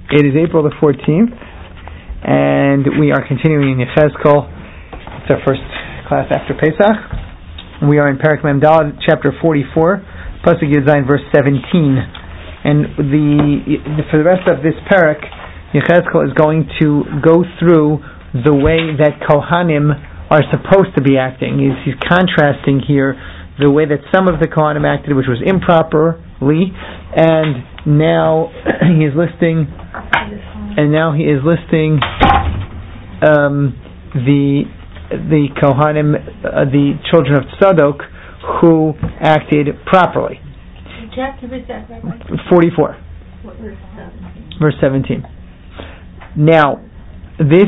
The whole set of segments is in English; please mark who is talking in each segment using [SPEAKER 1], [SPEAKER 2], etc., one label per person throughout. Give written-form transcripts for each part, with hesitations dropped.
[SPEAKER 1] It is April the 14th, and we are continuing in Yechezkel. It's our first class after Pesach. We are in Perek Mem Daled, chapter 44, Pasuk Yud Zayin, verse 17. And for the rest of this Perek, Yechezkel is going to go through the way that Kohanim are supposed to be acting. He's contrasting here the way that some of the Kohanim acted, which was improperly, and now he is listing the Kohanim, the children of Tzadok, who acted properly.
[SPEAKER 2] Chapter is that, Rabbi?
[SPEAKER 1] 44, verse 17. Now, this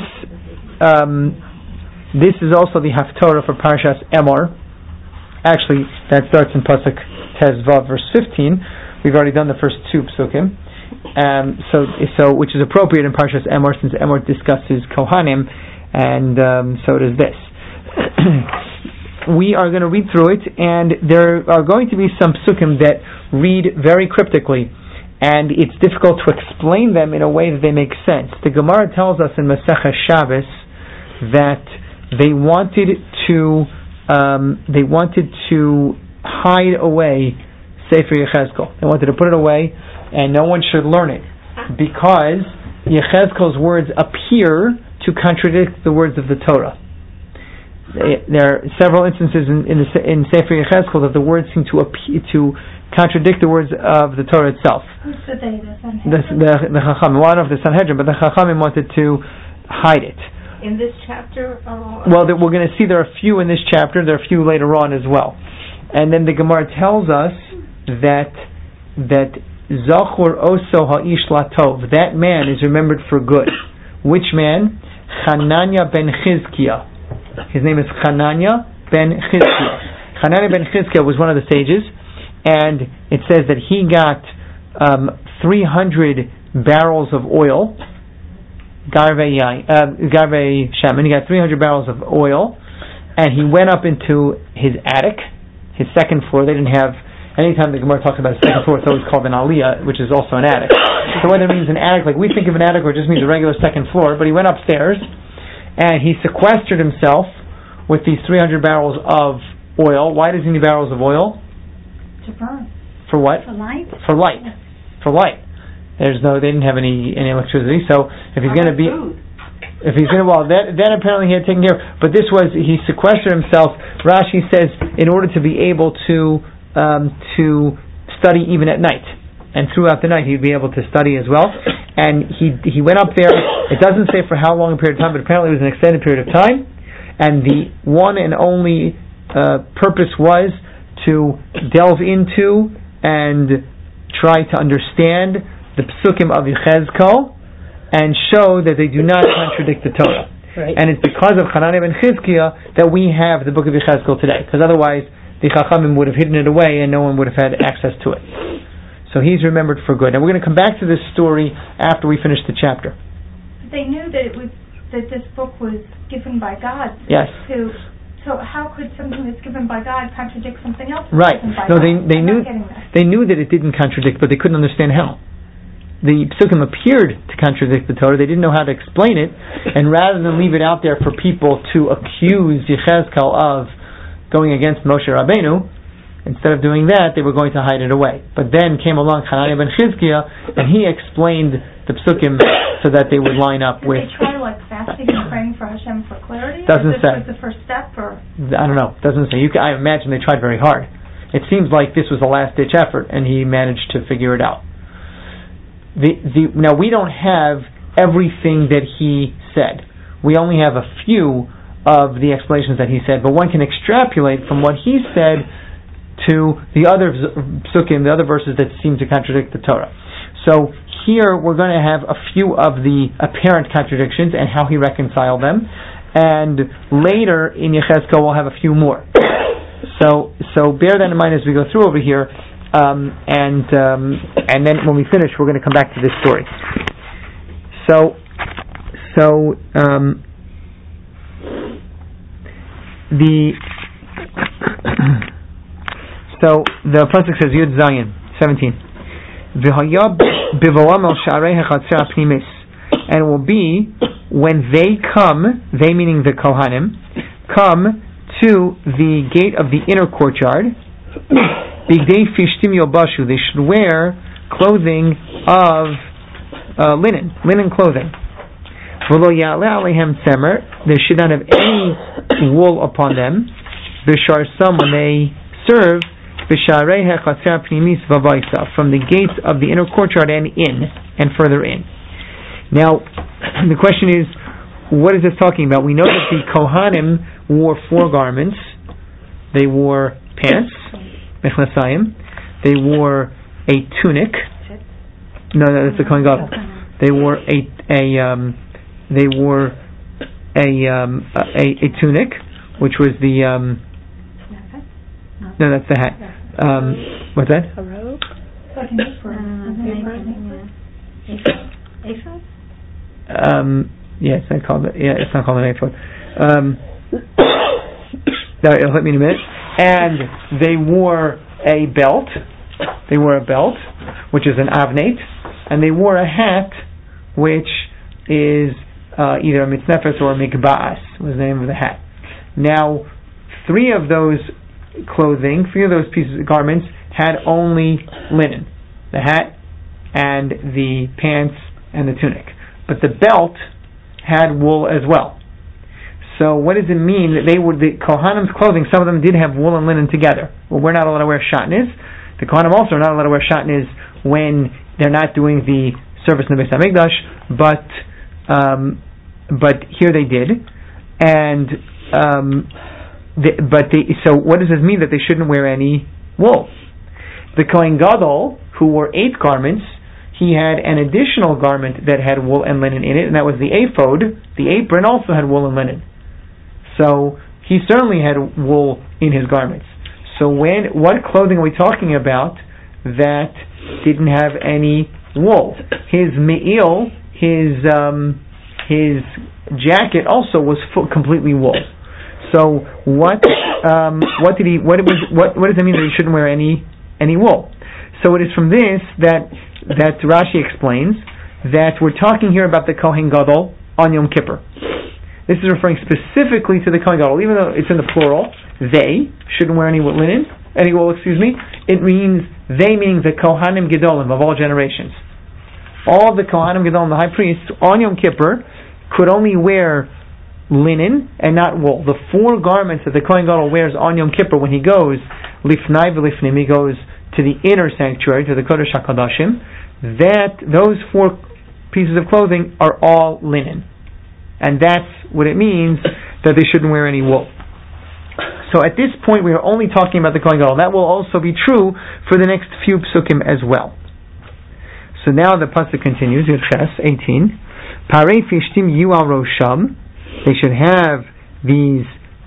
[SPEAKER 1] is also the Haftorah for Parshas Emor. Actually, that starts in Pasuk Tezvav, verse 15. We've already done the first two psukim, so which is appropriate in Parshas Emor, since Emor discusses Kohanim, and so does this. We are going to read through it, and there are going to be some psukim that read very cryptically, and it's difficult to explain them in a way that they make sense. The Gemara tells us in Masechah Shabbos that they wanted to hide away Sefer Yechezkel. They wanted to put it away, and no one should learn it, because Yechezkel's words appear to contradict the words of the Torah. There are several instances in Sefer Yechezkel that the words seem to contradict the words of the Torah itself.
[SPEAKER 2] Who's the Sanhedrin?
[SPEAKER 1] The Chachamim, one of the Sanhedrin, but the Chachamim wanted to hide it.
[SPEAKER 2] In this chapter?
[SPEAKER 1] Well, we're going to see there are a few in this chapter, there are a few later on as well. And then the Gemara tells us that Zachor Oso Ha'ish Latov, that man is remembered for good. Which man? Hananiah ben Chizkiah. His name is Hananiah ben Chizkiah. Hananiah ben Chizkiah was one of the sages, and it says that he got 300 barrels of oil. Garvei Shaman. He got 300 barrels of oil, and he went up into his attic, his second floor. They didn't have, anytime the Gemara talks about a second floor, it's always called an aliyah, which is also an attic. So whether it means an attic, like we think of an attic, or it just means a regular second floor, but he went upstairs, and he sequestered himself with these 300 barrels of oil. Why does he need barrels of oil?
[SPEAKER 2] To burn.
[SPEAKER 1] For what?
[SPEAKER 2] For light.
[SPEAKER 1] For light. For light. They didn't have any electricity, so if he's going to be, then apparently he had taken care of. But this was, he sequestered himself. Rashi says, in order to be able to study even at night, and throughout the night he'd be able to study as well. And he went up there. It doesn't say for how long a period of time, but apparently it was an extended period of time. And the one and only purpose was to delve into and try to understand the psukim of Yechezkel and show that they do not contradict the Torah. Right. And it's because of Hananiah ben Chizkiah that we have the book of Yechezkel today, because otherwise the Chachamim would have hidden it away and no one would have had access to it. So he's remembered for good. And we're going to come back to this story after we finish the chapter.
[SPEAKER 2] They knew that this book was given by God.
[SPEAKER 1] Yes.
[SPEAKER 2] So how could something that's given by God contradict something else?
[SPEAKER 1] Right. No, they knew that it didn't contradict, but they couldn't understand how. The psukim appeared to contradict the Torah. They didn't know how to explain it, and rather than leave it out there for people to accuse Yechezkel of going against Moshe Rabbeinu, instead of doing that, they were going to hide it away. But then came along Hananiah ben Chizkiah, and he explained the psukim so that they would line up with.
[SPEAKER 2] Did they try fasting and praying for Hashem for clarity?
[SPEAKER 1] Doesn't say.
[SPEAKER 2] Was the first step, or
[SPEAKER 1] I don't know. Doesn't say. I imagine they tried very hard. It seems like this was a last-ditch effort, and he managed to figure it out. Now we don't have everything that he said. We only have a few of the explanations that he said, but one can extrapolate from what he said to the other psukim, the other verses that seem to contradict the Torah. So here we're going to have a few of the apparent contradictions and how he reconciled them, and later in Yechezkel we'll have a few more. So bear that in mind as we go through over here. And then when we finish, we're going to come back to this story. So the pasuk says Yud Zayin 17. And it will be when they come, they meaning the Kohanim, come to the gate of the inner courtyard. Bigdei fishtim yobashu, they should wear clothing of linen clothing. V'lo ya'aleh alehem tzemer, they should not have any wool upon them. B'sharsam, when they serve, b'sharei hachatzer pnimis v'vaisa, from the gates of the inner courtyard and in, and further in. Now, the question is, what is this talking about? We know that the Kohanim wore 4 garments. They wore pants, mechnasayim. They wore a tunic. No, that's the Kohen Gadol. They wore a tunic, which was the no, that's the hat. What's that?
[SPEAKER 3] A robe.
[SPEAKER 1] Yes, I called it. Yeah, it's not called an ephod. It'll hit me in a minute. And they wore a belt. They wore a belt, which is an avnate, and they wore a hat, which is either a mitznefes or a mikba'as, was the name of the hat. Now, 3 of those pieces of garments had only linen, the hat and the pants and the tunic. But the belt had wool as well. So what does it mean that the Kohanim's clothing, some of them did have wool and linen together? Well, we're not allowed to wear shatnez. The Kohanim also are not allowed to wear shatnez when they're not doing the service in the Beis HaMikdash, but here they did. And so what does this mean that they shouldn't wear any wool? The Kohen Gadol, who wore 8 garments, he had an additional garment that had wool and linen in it, and that was the ephod. The apron also had wool and linen. So he certainly had wool in his garments. So what clothing are we talking about that didn't have any wool? His me'il, his jacket also was completely wool. So what does it mean that he shouldn't wear any wool? So it is from this that Rashi explains that we're talking here about the Kohen Gadol on Yom Kippur. This is referring specifically to the Kohen Gadol, even though it's in the plural. They shouldn't wear any wool. It means they, meaning the Kohanim Gedolim of all generations. All the Kohanim Gedolim, the high priests, on Yom Kippur could only wear linen and not wool. The 4 garments that the Kohen Gadol wears on Yom Kippur when he goes lifnai v'lifnim, he goes to the inner sanctuary, to the Kodesh HaKodashim, those 4 pieces of clothing are all linen. And that's what it means that they shouldn't wear any wool. So at this point we are only talking about the Kohen Gadol. That will also be true for the next few psukim as well. So now the pasuk continues, Yerches 18. Parei fishtim yu al rosham. They should have the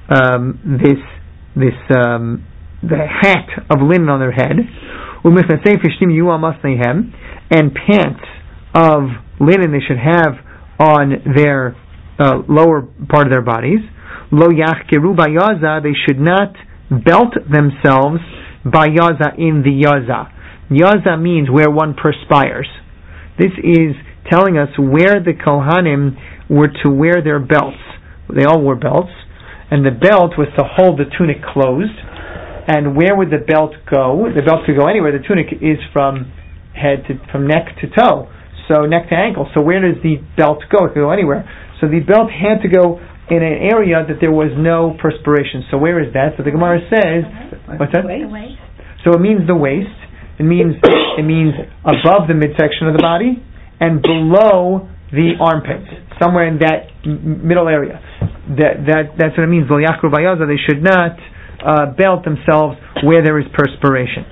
[SPEAKER 1] hat of linen on their head. Umifnasei fishtim yu al masneihem. And pants of linen they should have on their lower part of their bodies. Lo yachkeru bayaza, they should not belt themselves bayaza in the yaza. Yaza means where one perspires. This is telling us where the Kohanim were to wear their belts. They all wore belts, and the belt was to hold the tunic closed. And where would the belt go? The belt could go anywhere. The tunic is from neck to toe, so neck to ankle. So where does the belt go? It could go anywhere. So the belt had to go in an area that there was no perspiration. So where is that? So the Gemara says, what's that?
[SPEAKER 2] The waist.
[SPEAKER 1] So it means the waist. It means above the midsection of the body and below the armpits, somewhere in that middle area. That's what it means. They should not belt themselves where there is perspiration.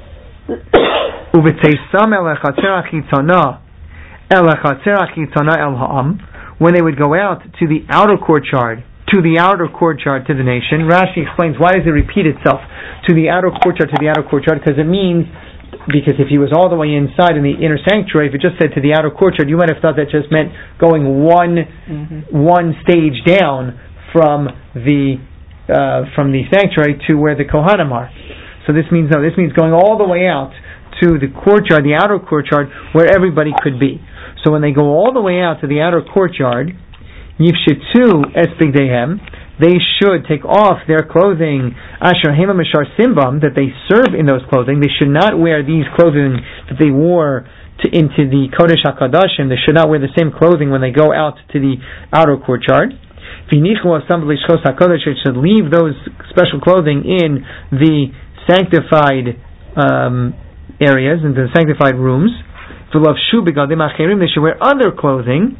[SPEAKER 1] When they would go out to the outer courtyard to the nation, Rashi explains why does it repeat itself to the outer courtyard, because if he was all the way inside in the inner sanctuary, if it just said to the outer courtyard, you might have thought that just meant going one stage down from the sanctuary to where the Kohanim are. So this means going all the way out to the courtyard, the outer courtyard, where everybody could be. So when they go all the way out to the outer courtyard, Yifshitu es bigdeihem, they should take off their clothing, asher hema mishar simbam, that they serve in those clothing. They should not wear these clothing that they wore into the Kodesh HaKadoshim. They should not wear the same clothing when they go out to the outer courtyard. They should leave those special clothing in the sanctified areas, in the sanctified rooms. They should wear other clothing.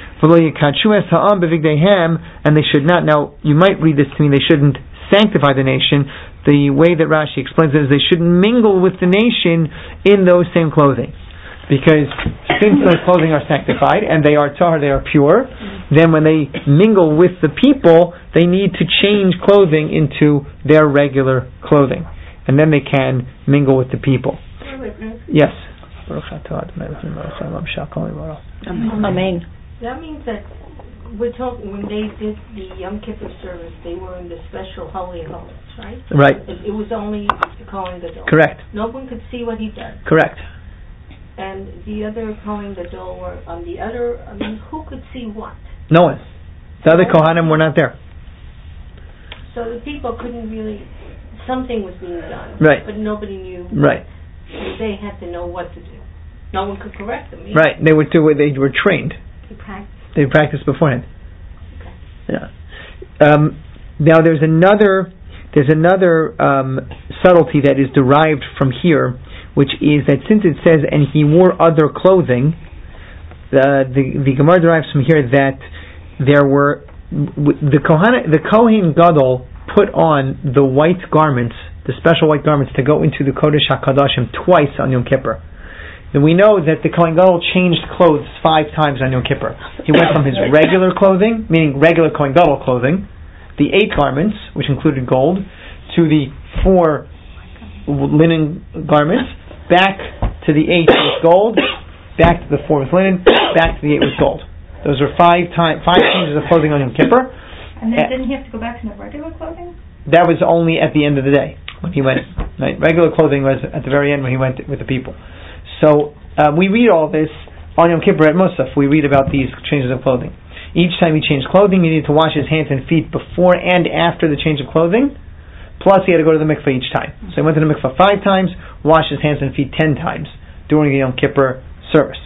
[SPEAKER 1] And they should not, now you might read this to mean they shouldn't sanctify the nation. The way that Rashi explains it is they shouldn't mingle with the nation in those same clothing. Because since those clothing are sanctified and they are tahar, they are pure, then when they mingle with the people, they need to change clothing into their regular clothing. And then they can mingle with the people. Yes.
[SPEAKER 3] Amen.
[SPEAKER 4] That means that we're talking, when they did the Yom Kippur service, they were in the special Holy of Holies, right?
[SPEAKER 1] Right.
[SPEAKER 4] It was only the Kohen Gadol.
[SPEAKER 1] Correct.
[SPEAKER 4] No one could see what he does.
[SPEAKER 1] Correct.
[SPEAKER 4] And the other Kohen Gadol were on the other, who could see what?
[SPEAKER 1] No one. The other Kohanim were not there.
[SPEAKER 4] So the people couldn't really, something was being done.
[SPEAKER 1] Right.
[SPEAKER 4] But nobody knew.
[SPEAKER 1] Right.
[SPEAKER 4] And they had to know what to do. No one could correct them either.
[SPEAKER 1] Right. They were trained. They practiced beforehand.
[SPEAKER 4] Okay.
[SPEAKER 1] Yeah. Now there's another subtlety that is derived from here, which is that since it says, and he wore other clothing, the Gemara derives from here that there were the Kohen Gadol put on the white garments, the special white garments, to go into the Kodesh HaKadoshim twice on Yom Kippur. Then we know that the Kohen Gadol changed clothes 5 times on Yom Kippur. He went from his regular clothing, meaning regular Kohen Gadol clothing, the 8 garments, which included gold, to the 4 linen garments, back to the 8 with gold, back to the 4 with linen, back to the 8 with gold. Those are 5 changes of clothing on Yom Kippur.
[SPEAKER 2] And then didn't he have to go back to the regular clothing?
[SPEAKER 1] That was only at the end of the day when he went. Right? Regular clothing was at the very end when he went with the people. So we read all this on Yom Kippur at Musaf. We read about these changes of clothing. Each time he changed clothing, he needed to wash his hands and feet before and after the change of clothing. Plus, he had to go to the mikveh each time. So he went to the mikveh 5 times, washed his hands and feet 10 times during the Yom Kippur service.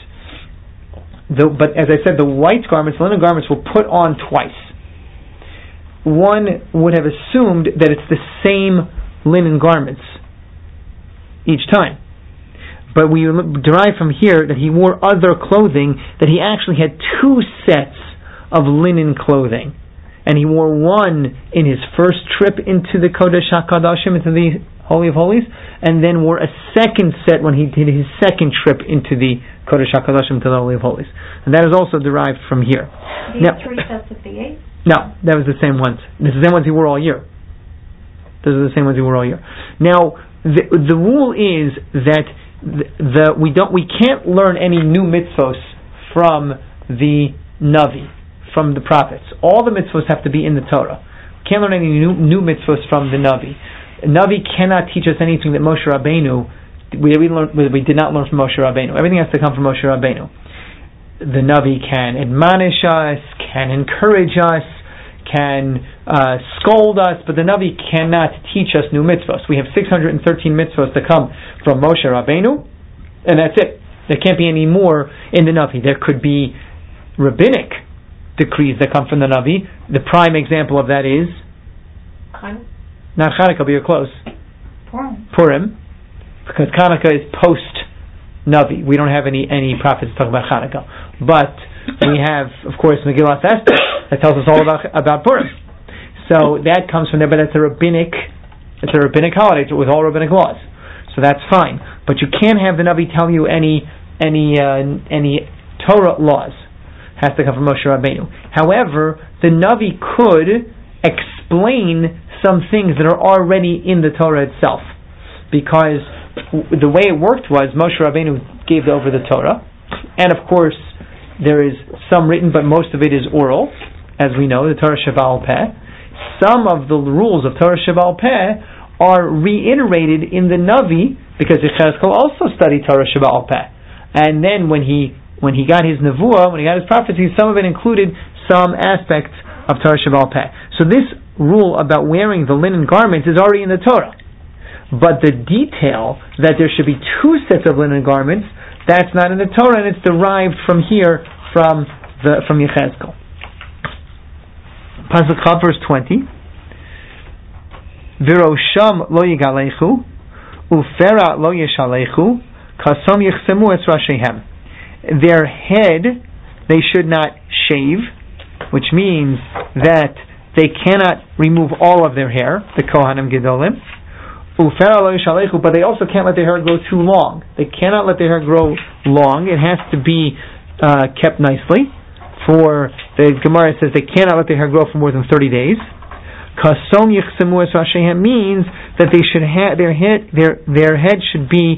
[SPEAKER 1] But as I said, the white garments, the linen garments, were put on twice. One would have assumed that it's the same linen garments each time. But we derive from here that he wore other clothing, that he actually had 2 sets of linen clothing. And he wore one in his first trip into the Kodesh HaKadoshim, into the Holy of Holies, and then wore a second set when he did his second trip into the Kodesh HaKadoshim, to the Holy of Holies. And that is also derived from here.
[SPEAKER 2] These 3 sets of the 8?
[SPEAKER 1] No, that was the same ones. This is the same ones he wore all year. Those are the same ones he wore all year. Now, the rule is that we can't learn any new mitzvos from the Navi, from the prophets. All the mitzvos have to be in the Torah. We can't learn any new mitzvos from the Navi. Navi cannot teach us anything that Moshe Rabbeinu we did not learn from Moshe Rabbeinu. Everything has to come from Moshe Rabbeinu. The Navi can admonish us, can encourage us, can scold us, but the Navi cannot teach us new mitzvos. We have 613 mitzvos that come from Moshe Rabbeinu, and that's it. There can't be any more in the Navi. There could be rabbinic decrees that come from the Navi. The prime example of that is not Hanukkah, but you're close. Purim, because Hanukkah is post-Navi. We don't have any prophets talking about Hanukkah. But we have, of course, Megillat Esther that tells us all about Purim. So that comes from there, but it's a rabbinic holiday with all rabbinic laws. So that's fine. But you can't have the Navi tell you any Torah laws. It has to come from Moshe Rabbeinu. However, the Navi could explain some things that are already in the Torah itself. Because the way it worked was Moshe Rabbeinu gave over the Torah, and of course there is some written, but most of it is oral, as we know, the Torah Sheba'al Peh. Some of the rules of Torah Sheba'al Peh are reiterated in the Navi, because Yechezkel also studied Torah Sheba'al Peh. And then when he got his Nevuah, when he got his prophecy, some of it included some aspects of Torah Sheba'al Peh. So this rule about wearing the linen garments is already in the Torah. But the detail that there should be two sets of linen garments, that's not in the Torah, and it's derived from here, from Yechezkel. Pasuk Chav, verse 20. V'rosham lo yigalechu, ufera lo yeshalechu, kasom yichsemu es rashehem. Their head they should not shave, which means that they cannot remove all of their hair, the Kohanim Gedolim. Ufera lo yeshalechu, but they also can't let their hair grow too long. They cannot let their hair grow long. It has to be kept nicely. For the Gemara says they cannot let their hair grow for more than 30 days. Kasom yichsemu es rashehem means that they should have their head should be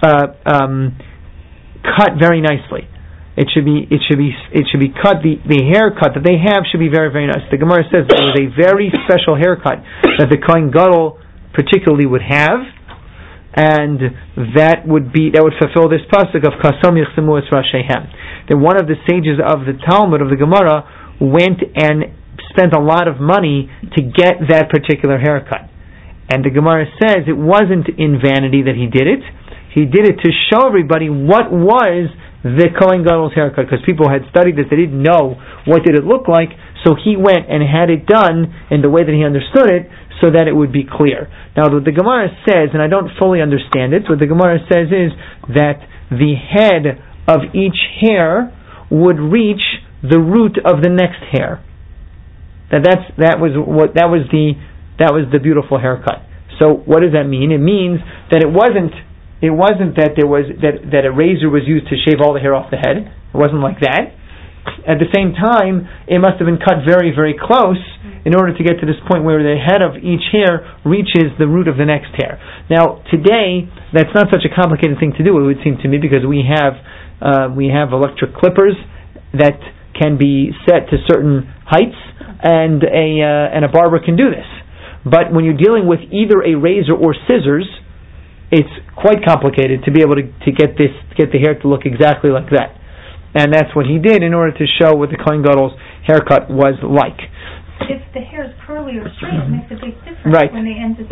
[SPEAKER 1] cut very nicely. It should be cut. The haircut that they have should be very, very nice. The Gemara says there was a very special haircut that the Kohen Gadol particularly would have, and that would fulfill this pasuk of Kasom yichsemu es rashehem. That one of the sages of the Talmud of the Gemara went and spent a lot of money to get that particular haircut. And the Gemara says it wasn't in vanity that he did it. He did it to show everybody what was the Kohen Gadol's haircut, because people had studied this, they didn't know what did it look like, so he went and had it done in the way that he understood it, so that it would be clear. Now what the Gemara says, and I don't fully understand it, what the Gemara says is that the head of each hair would reach the root of the next hair. That was the beautiful haircut. So what does that mean? It means that it wasn't that there was that a razor was used to shave all the hair off the head. It wasn't like that. At the same time, it must have been cut very, very close in order to get to this point where the head of each hair reaches the root of the next hair. Now, today, that's not such a complicated thing to do, it would seem to me, because we have electric clippers that can be set to certain heights, and a barber can do this. But when you're dealing with either a razor or scissors, it's quite complicated to be able to get the hair to look exactly like that. And that's what he did in order to show what the Kohen Gadol's haircut was like.
[SPEAKER 2] If the hair is curly or straight, it makes a big difference when they end it.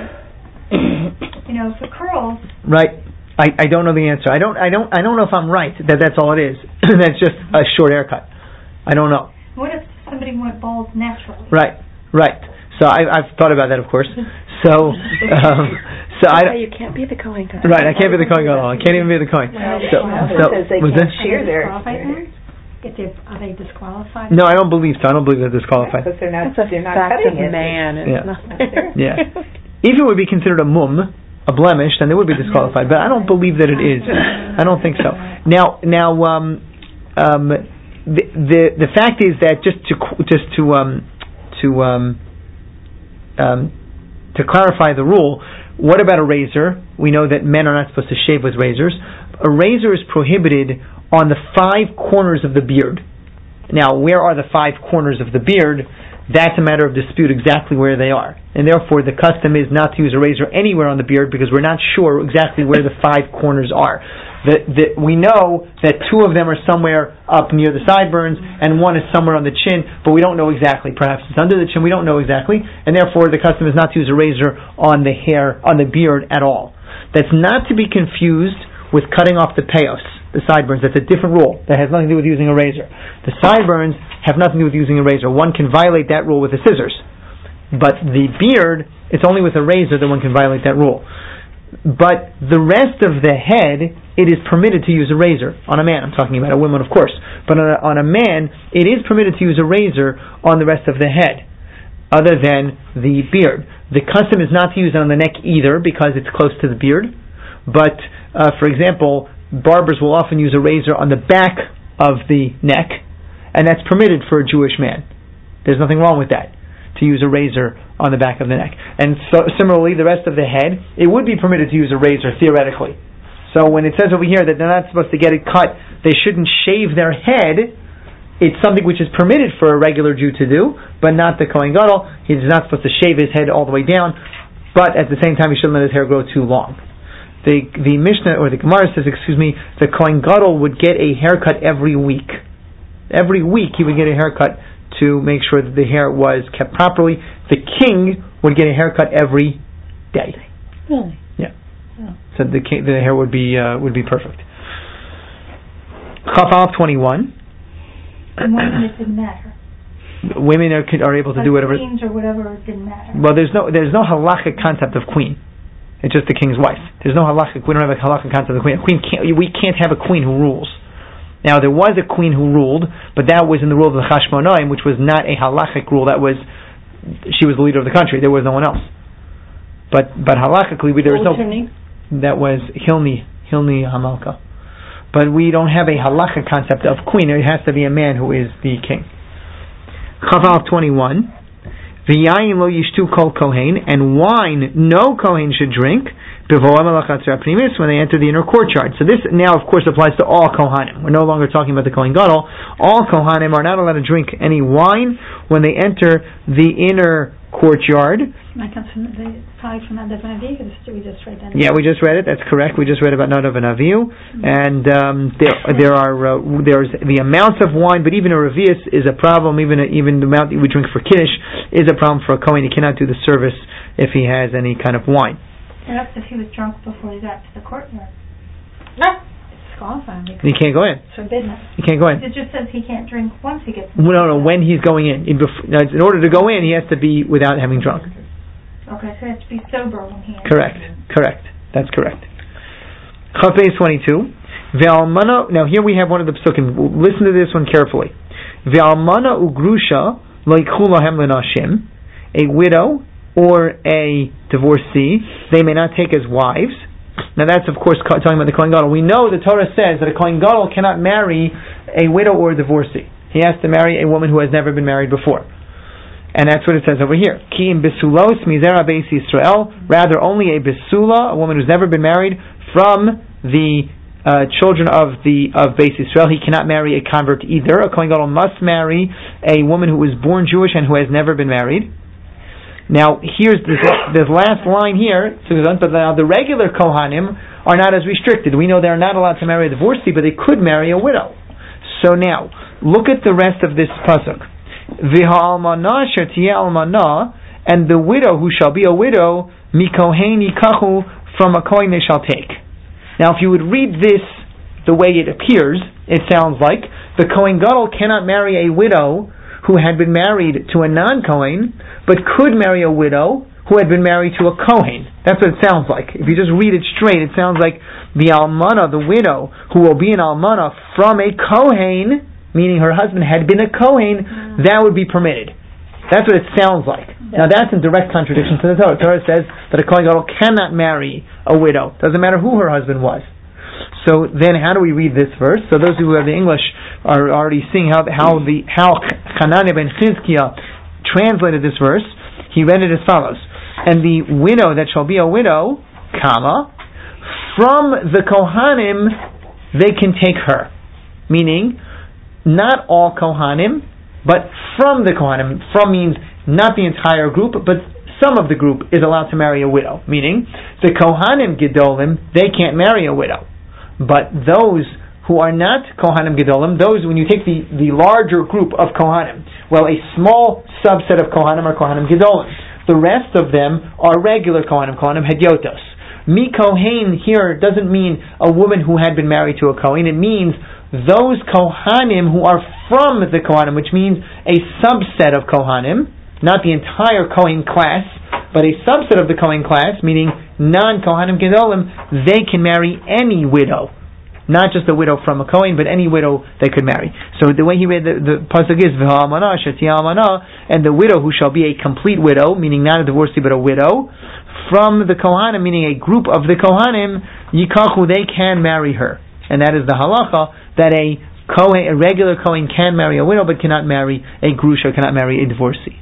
[SPEAKER 2] If it curls. Right.
[SPEAKER 1] I don't know the answer. I don't know if I'm right that that's all it is. That's just a short haircut. I don't know.
[SPEAKER 2] What if somebody went bald naturally?
[SPEAKER 1] Right. So I've thought about that, of course. So
[SPEAKER 3] you can't be the Kohen Gadol.
[SPEAKER 1] Right, I can't be the Kohen Gadol. I can't even be the Kohen.
[SPEAKER 3] Says they can't shear their.
[SPEAKER 4] Are they disqualified?
[SPEAKER 1] No, I don't believe so. I don't believe they're disqualified.
[SPEAKER 3] Because they're not cutting it. Man, it's nothing.
[SPEAKER 1] Yeah. If it would be considered a mum, a blemish, then they would be disqualified. But I don't believe that it is. I don't think so. Now, the fact is that just to clarify the rule, what about a razor? We know that men are not supposed to shave with razors. A razor is prohibited on the 5 corners of the beard. Now, where are the 5 corners of the beard? That's a matter of dispute exactly where they are. And therefore, the custom is not to use a razor anywhere on the beard because we're not sure exactly where the 5 corners are. We know that 2 of them are somewhere up near the sideburns and 1 is somewhere on the chin, but we don't know exactly. Perhaps it's under the chin, we don't know exactly, and therefore the custom is not to use a razor on the hair, on the beard at all. That's not to be confused with cutting off the peyos, the sideburns. That's a different rule. That has nothing to do with using a razor. The sideburns have nothing to do with using a razor. One can violate that rule with the scissors. But the beard, it's only with a razor that one can violate that rule. But the rest of the head, it is permitted to use a razor. On a man, I'm talking about a woman, of course. But on a man, it is permitted to use a razor on the rest of the head, other than the beard. The custom is not to use it on the neck either, because it's close to the beard. But, for example, barbers will often use a razor on the back of the neck, and that's permitted for a Jewish man. There's nothing wrong with that, to use a razor on the back of the neck. And so, similarly, the rest of the head, it would be permitted to use a razor, theoretically. So when it says over here that they're not supposed to get it cut, they shouldn't shave their head, it's something which is permitted for a regular Jew to do, but not the Kohen Gadol. He's not supposed to shave his head all the way down. but at the same time he shouldn't let his hair grow too long. The Mishnah, or the Gemara says, the Kohen Gadol would get a haircut every week. Every week he would get a haircut to make sure that the hair was kept properly. The king would get a haircut every day.
[SPEAKER 5] Really?
[SPEAKER 1] Yeah. Oh. So the hair would be perfect. Chaf 21.
[SPEAKER 2] And women, it didn't matter.
[SPEAKER 1] Women are able to do whatever.
[SPEAKER 2] Queens or whatever, it didn't matter.
[SPEAKER 1] Well, there's no halachic concept of queen. It's just the king's wife. There's no halachic. We don't have a halachic concept of queen. We can't have a queen who rules. Now there was a queen who ruled, but that was in the rule of the Chashmonaim, which was not a halachic rule. She was the leader of the country. There was no one else. But halachically, there was no. That was Hilni Hamalka. But we don't have a halachic concept of queen. It has to be a man who is the king. Chaval 21. V'yayin lo yishtu kol kohen, and wine no kohen should drink when they enter the inner courtyard. So this now, of course, applies to all kohanim. We're no longer talking about the Kohen Gadol. All kohanim are not allowed to drink any wine when they enter the inner courtyard.
[SPEAKER 5] We just read that.
[SPEAKER 1] Yeah, we just read it. That's correct. We just read about Nadav and Avihu, and there's the amounts of wine, but even a revius is a problem. Even the amount that we drink for kiddush is a problem for a kohen. He cannot do the service if he has any kind of wine.
[SPEAKER 2] Perhaps if he was drunk before he got to the courtyard.
[SPEAKER 5] It's disqualifying.
[SPEAKER 1] He can't go in.
[SPEAKER 5] It's forbidden.
[SPEAKER 1] He can't go in.
[SPEAKER 2] It just says he can't drink once he gets in.
[SPEAKER 1] No, when he's going in. In order to go in, he has to be without having drunk.
[SPEAKER 2] Okay, so he has to be sober when he enters.
[SPEAKER 1] Correct. That's correct. Chafez 22. Ve'almana. Now here we have one of the psukim. Listen to this one carefully. Ve'almana ugrusha lo yikchu lahem lenashim. A widow or a divorcee, they may not take as wives. Now that's, of course, talking about the Kohen Gadol. We know the Torah says that a Kohen Gadol cannot marry a widow or a divorcee. He has to marry a woman who has never been married before. And that's what it says over here. Ki im besulos mizera beis Yisrael, rather only a besula, a woman who's never been married, from the children of Beis Yisrael. He cannot marry a convert either. A Kohen Gadol must marry a woman who was born Jewish and who has never been married. Now, here's this last line here, but now the regular Kohanim are not as restricted. We know they're not allowed to marry a divorcee, but they could marry a widow. So now, look at the rest of this pasuk. V'ha'almana asher tiyeh almana, and the widow who shall be a widow, mikohen yikachu, from a kohen they shall take. Now, if you would read this the way it appears, it sounds like the Kohen Gadol cannot marry a widow who had been married to a non-Kohen, but could marry a widow who had been married to a Kohen. That's what it sounds like. If you just read it straight, it sounds like the Almana, the widow, who will be an Almana from a Kohen, meaning her husband had been a Kohen, that would be permitted. That's what it sounds like. Now that's in direct contradiction to the Torah. The Torah says that a Kohen Gadol cannot marry a widow. Doesn't matter who her husband was. So then how do we read this verse? So those who have the English are already seeing how Hananiah ben Chizkiah translated this verse. He read it as follows: and the widow that shall be a widow, from the Kohanim they can take her. Meaning, not all Kohanim, but from the Kohanim. From means not the entire group, but some of the group is allowed to marry a widow. Meaning, the Kohanim Gedolim, they can't marry a widow. But those who are not Kohanim Gedolim, those, when you take the larger group of Kohanim, well, a small subset of Kohanim are Kohanim Gedolim. The rest of them are regular Kohanim Hedyotos. Mi Kohen here doesn't mean a woman who had been married to a Kohen. It means those Kohanim who are from the Kohanim, which means a subset of Kohanim, not the entire Kohen class, but a subset of the Kohen class, meaning non-Kohanim Gedolim, they can marry any widow. Not just a widow from a Kohen, but any widow they could marry. So the way he read the pasuk is, V'ha'almana shetiyeh almana, and the widow who shall be a complete widow, meaning not a divorcee but a widow, from the Kohanim, meaning a group of the Kohanim, yikachu, they can marry her. And that is the halacha, that a regular Kohen can marry a widow, but cannot marry a grusha, cannot marry a divorcee.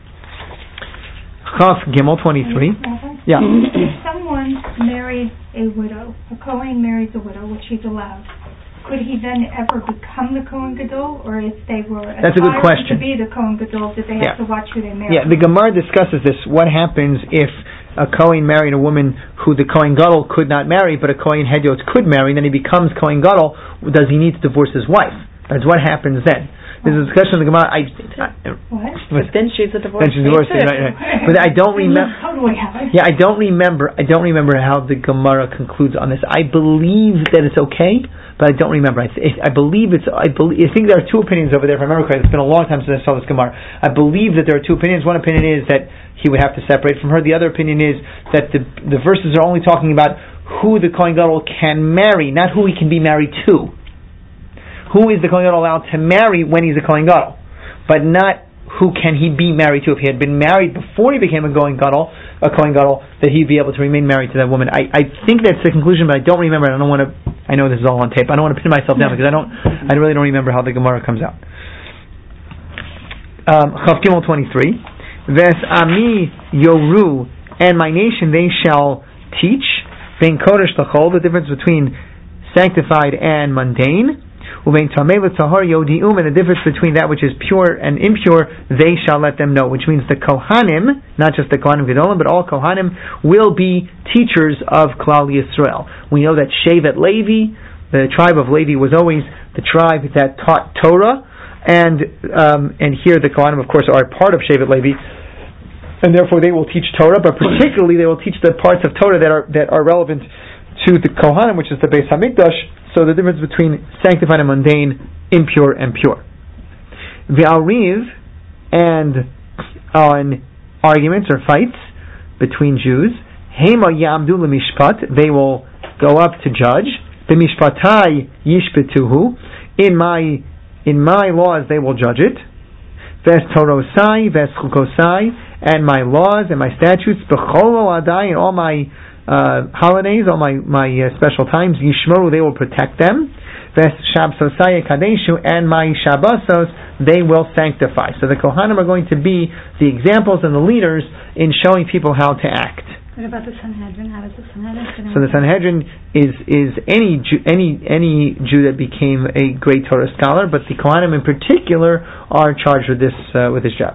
[SPEAKER 1] Chaf Gimel 23. Yeah.
[SPEAKER 2] If someone marries a widow, a Kohen marries a widow, which he's allowed, could he then ever become the Kohen Gadol, or if they were
[SPEAKER 1] That's a good question.
[SPEAKER 2] To be the Kohen Gadol, did they have to watch who they marry?
[SPEAKER 1] Yeah, the Gemara discusses this. What happens if a Kohen married a woman who the Kohen Gadol could not marry, but a Kohen Hedyot could marry, and then he becomes Kohen Gadol, does he need to divorce his wife? That's what happens then. There's a discussion in the Gemara.
[SPEAKER 3] But then she's a divorcee.
[SPEAKER 1] Right. But I don't remember. Yeah, I don't remember how the Gemara concludes on this. I believe that it's okay, but I don't remember. I think there are two opinions over there. If I remember correctly, it's been a long time since I saw this Gemara. I believe that there are two opinions. One opinion is that he would have to separate from her. The other opinion is that the verses are only talking about who the Kohen Gadol can marry, not who he can be married to. Who is the Kohen Gadol allowed to marry when he's a Kohen Gadol, but not who can he be married to. If he had been married before he became a Kohen Gadol, that he'd be able to remain married to that woman. I think that's the conclusion, but I don't remember. I know this is all on tape. I don't want to pin myself down because I really don't remember how the Gemara comes out. Chav Gimel 23. Ves Ami Yoru, and my nation they shall teach. Bein Kodesh L'chol, the difference between sanctified and mundane. Uvein Tamei L'Tahor Yodi'um, and the difference between that which is pure and impure, they shall let them know. Which means the Kohanim, not just the Kohanim Gedolim, but all Kohanim will be teachers of Klal Yisrael. We know that Shevet Levi, the tribe of Levi, was always the tribe that taught Torah, and here the Kohanim, of course, are a part of Shevet Levi, and therefore they will teach Torah, but particularly they will teach the parts of Torah that are relevant to the Kohanim, which is the Beis Hamikdash. So the difference between sanctified and mundane, impure and pure. V'alriv, and on arguments or fights between Jews, Hema yamdu l'mishpat, they will go up to judge. B'mishpatai yishpetuhu, in my laws they will judge it. Ves torosai, ves chukosai, and my laws and my statutes, b'chol adai, and all my holidays, all my special times, Yishmoru, they will protect them. Ves Shabsosai Kadeshu, and my Shabbosos, they will sanctify. So the Kohanim are going to be the examples and the leaders in showing people how to act.
[SPEAKER 2] What about the Sanhedrin? How does the Sanhedrin?
[SPEAKER 1] So the Sanhedrin is any Jew that became a great Torah scholar, but the Kohanim in particular are charged with this job.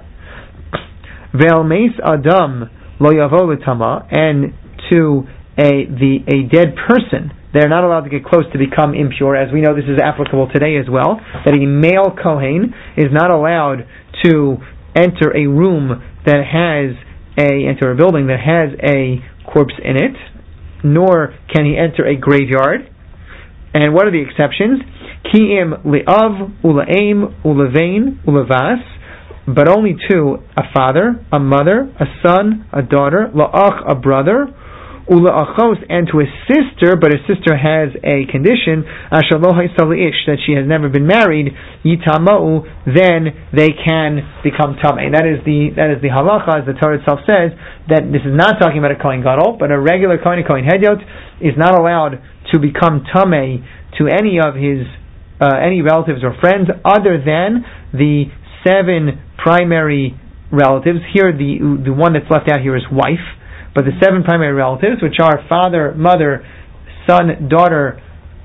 [SPEAKER 1] Ve'al meis Adam lo yavo l'tama, and to a dead person, they're not allowed to get close to become impure. As we know, this is applicable today as well, that a male Kohen is not allowed to enter a room that has enter a building that has a corpse in it, nor can he enter a graveyard. And what are the exceptions? Ki'im li'av, ula'im, ula'vein, ula'vas, but only to a father, a mother, a son, a daughter, la'ach, a brother, ula'achos, and to a sister, but a sister has a condition, asher lo ha'isa li'ish, that she has never been married, yitama'u, then they can become tamei. That is the halacha, as the Torah itself says, that this is not talking about a Kohen Gadol, but a regular Kohen Hedyot is not allowed to become tamei to any of his any relatives or friends other than the 7 primary relatives. Here, the one that's left out here is wife. But the 7 primary relatives, which are father, mother, son, daughter,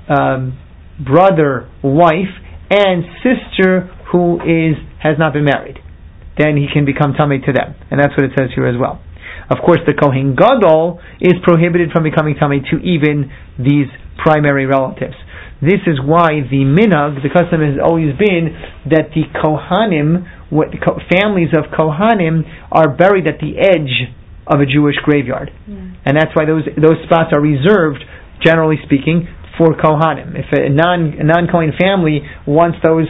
[SPEAKER 1] brother, wife, and sister who has not been married, then he can become tamei to them. And that's what it says here as well. Of course, the Kohen Gadol is prohibited from becoming tamei to even these primary relatives. This is why the minhag, the custom has always been that the Kohanim, families of Kohanim, are buried at the edge of a Jewish graveyard, and that's why those spots are reserved, generally speaking, for Kohanim. If a non-Kohen family wants those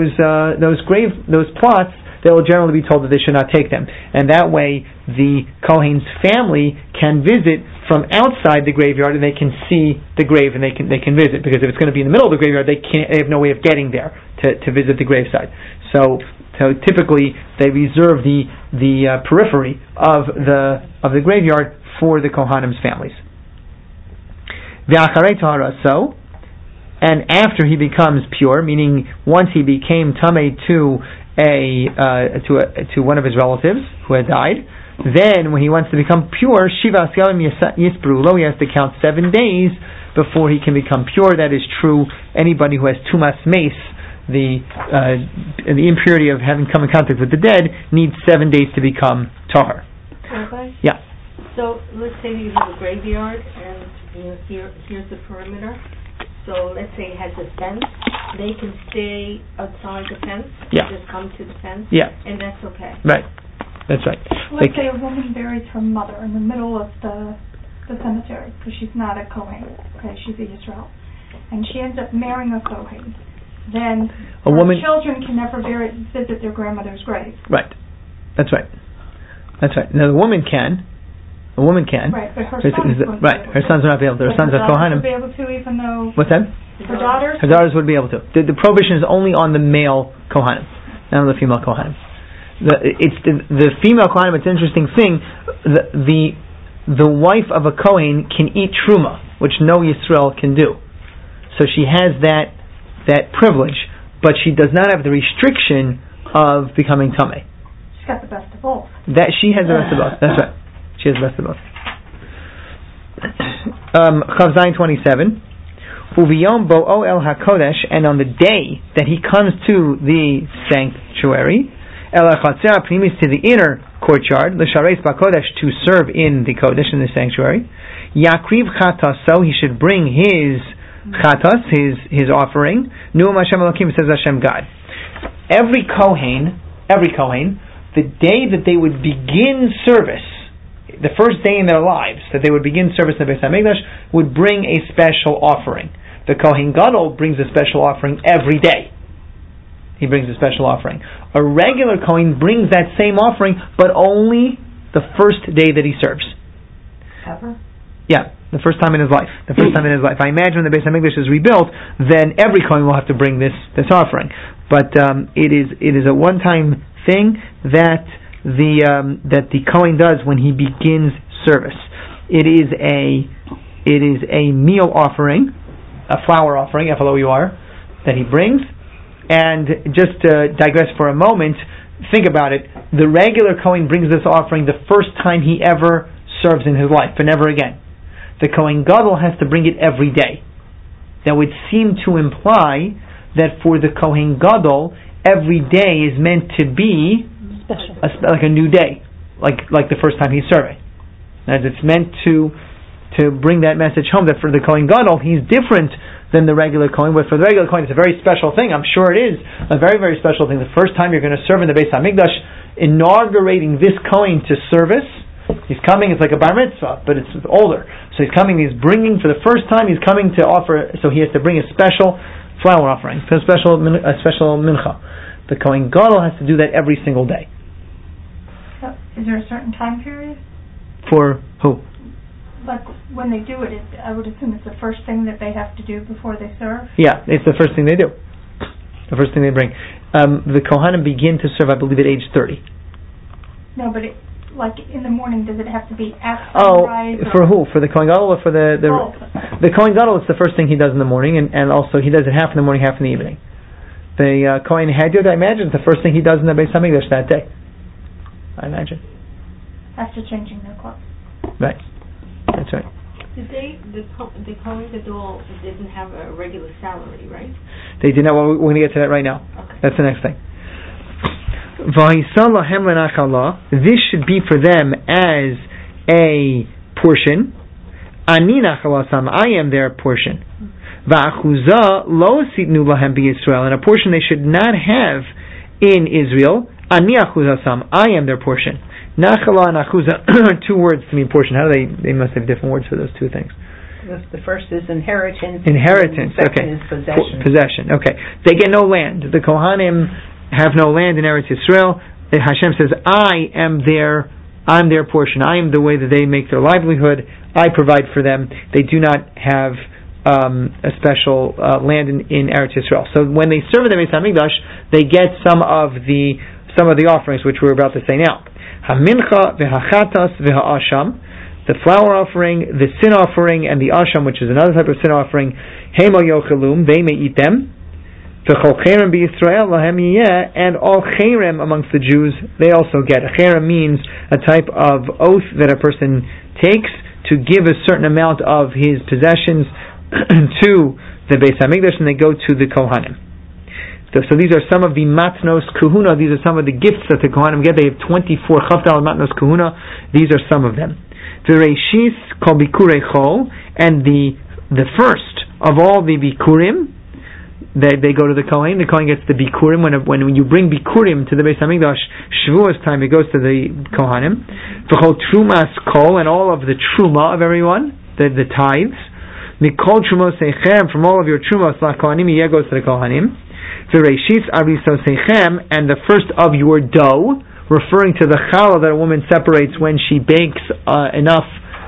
[SPEAKER 1] plots, they will generally be told that they should not take them, and that way the Kohen's family can visit from outside the graveyard, and they can see the grave, and they can visit, because if it's going to be in the middle of the graveyard, they have no way of getting there to visit the graveside. So typically they reserve the periphery of the graveyard for the Kohanim's families. V'acharei tahara, so, and after he becomes pure, meaning once he became tamei to one of his relatives who had died, then when he wants to become pure, Shivas Yamim Yisbru Lo, he has to count 7 days before he can become pure. That is true. Anybody who has tumas meis, the impurity of having come in contact with the dead, needs 7 days to become tahar.
[SPEAKER 3] Rabbi?
[SPEAKER 1] Yeah.
[SPEAKER 4] So let's say you have a graveyard and here's the perimeter. So let's say it has a fence. They can stay outside the fence.
[SPEAKER 1] Yeah.
[SPEAKER 4] Just come to the fence.
[SPEAKER 1] Yeah.
[SPEAKER 4] And that's okay.
[SPEAKER 1] Right. That's right.
[SPEAKER 2] Let's say a woman buries her mother in the middle of the cemetery because she's not a Kohen. Okay, she's a Yisrael, and she ends up marrying a Kohen. Then children can never visit their grandmother's grave.
[SPEAKER 1] Right. That's right. That's right. Now the woman can. A woman can.
[SPEAKER 2] Right, but her sons won't be able to.
[SPEAKER 1] Her sons will not be able to. Her sons are Kohanim.
[SPEAKER 2] Would be able to, even though.
[SPEAKER 1] What's that?
[SPEAKER 2] Her daughters.
[SPEAKER 1] Her daughters would be able to. The prohibition is only on the male Kohanim, not on the female Kohanim. The female Kohanim. It's an interesting thing. The wife of a Kohen can eat truma, which no Yisrael can do. So she has that privilege, but she does not have the restriction of becoming tamei.
[SPEAKER 2] She's got the best of both.
[SPEAKER 1] That she has the best of both. That's right. She has the best of both. Chav Zayin 27. Uviyom bo'o el hakodesh, and on the day that he comes to the sanctuary, el hachatzer pnimis, to the inner courtyard, l'shareis b'kodesh, to serve in the kodesh, in the sanctuary, yakriv chataso, he should bring his chatas, his offering. Nu'um Hashem Elokim, says Hashem God. Every Kohen, the day that they would begin service, the first day in their lives that they would begin service in the Beis HaMikdash, would bring a special offering. The Kohen Gadol brings a special offering every day. He brings a special offering. A regular Kohen brings that same offering, but only the first day that he serves.
[SPEAKER 2] Ever?
[SPEAKER 1] Yeah, the first time in his life. I imagine when the Beis HaMikdash is rebuilt, then every Kohen will have to bring this offering. But it is a one-time thing that the Kohen does when he begins service. It is a meal offering, a flour offering, F-L-O-U-R, that he brings. And just to digress for a moment, think about it. The regular Kohen brings this offering the first time he ever serves in his life, and never again. The Kohen Gadol has to bring it every day. That would seem to imply that for the Kohen Gadol, every day is meant to be
[SPEAKER 5] special,
[SPEAKER 1] like a new day, like the first time he's serving. As it's meant to bring that message home that for the Kohen Gadol, he's different than the regular Kohen. But for the regular Kohen, it's a very special thing. I'm sure it is a very, very special thing. The first time you're going to serve in the Beis HaMikdash, inaugurating this Kohen to service, he's coming, it's like a bar mitzvah, but it's older. So he's coming, he's bringing, for the first time, he's coming to offer, so he has to bring a special flour offering, a special mincha. The Kohen Gadol has to do that every single day.
[SPEAKER 2] So is there a certain time period?
[SPEAKER 1] For who?
[SPEAKER 2] Like when they do it, I would assume it's the first thing that they have to do before they serve?
[SPEAKER 1] Yeah, it's the first thing they do. The first thing they bring. The Kohanim begin to serve, I believe, at age 30.
[SPEAKER 2] No, but like in the morning, does it have to be at sunrise?
[SPEAKER 1] For who? For the Kohen Gadol or for the Kohen Gadol? It's the first thing he does in the morning, and also he does it half in the morning, half in the evening. The Kohen Hadyot, I imagine, it's the first thing he does in the Beis HaMikdash that day. I imagine.
[SPEAKER 2] After changing their clothes.
[SPEAKER 1] Right. That's right.
[SPEAKER 4] The Kohen Gadol didn't have a regular salary, right?
[SPEAKER 1] They did not. Well, we're going to get to that right now.
[SPEAKER 4] Okay.
[SPEAKER 1] That's the next thing. This should be for them as a portion. Ani nachalasam, I am their portion. Va'achuza lo sitnu lahem b'Yisrael, and a portion they should not have in Israel. Ani achuzasam, I am their portion. Nachala and achuza are two words to mean portion. How do they must have different words for those two things.
[SPEAKER 3] The first is inheritance.
[SPEAKER 1] Inheritance,
[SPEAKER 3] and the second
[SPEAKER 1] okay.
[SPEAKER 3] is possession.
[SPEAKER 1] Possession, okay. They get no land. The Kohanim have no land in Eretz Yisrael. Hashem says, I'm their portion. I am the way that they make their livelihood. I provide for them. They do not have a special land in Eretz Yisrael. So when they serve in the Beis HaMikdash, they get some of the offerings which we're about to say now. Hamincha v'hachatas v'ha'asham, the flour offering, the sin offering, and the asham, which is another type of sin offering. Hema yochelum, they may eat them. V'chol cherem b'Yisrael lahem yiyeh, and all cherem amongst the Jews, they also get. A cherem means a type of oath that a person takes to give a certain amount of his possessions to the Beis HaMikdash, and they go to the Kohanim. So these are some of the matnos kuhuna. These are some of the gifts that the Kohanim get. They have 24 chavdal matnos kuhuna. These are some of them. V'reishis kol bikurei chol, and the first of all the bikurim, they go to the Kohen. The Kohen gets the bikurim. When you bring bikurim to the Beis Hamikdash, Shavuos time, it goes to the Kohanim. V'chol trumas kol, and all of the truma of everyone, the tithes. Mikol trumos seichem, from all of your trumos, la Kohanim, it goes to the Kohanim. V'reishis arisos seichem, and the first of your dough, referring to the challah that a woman separates when she bakes enough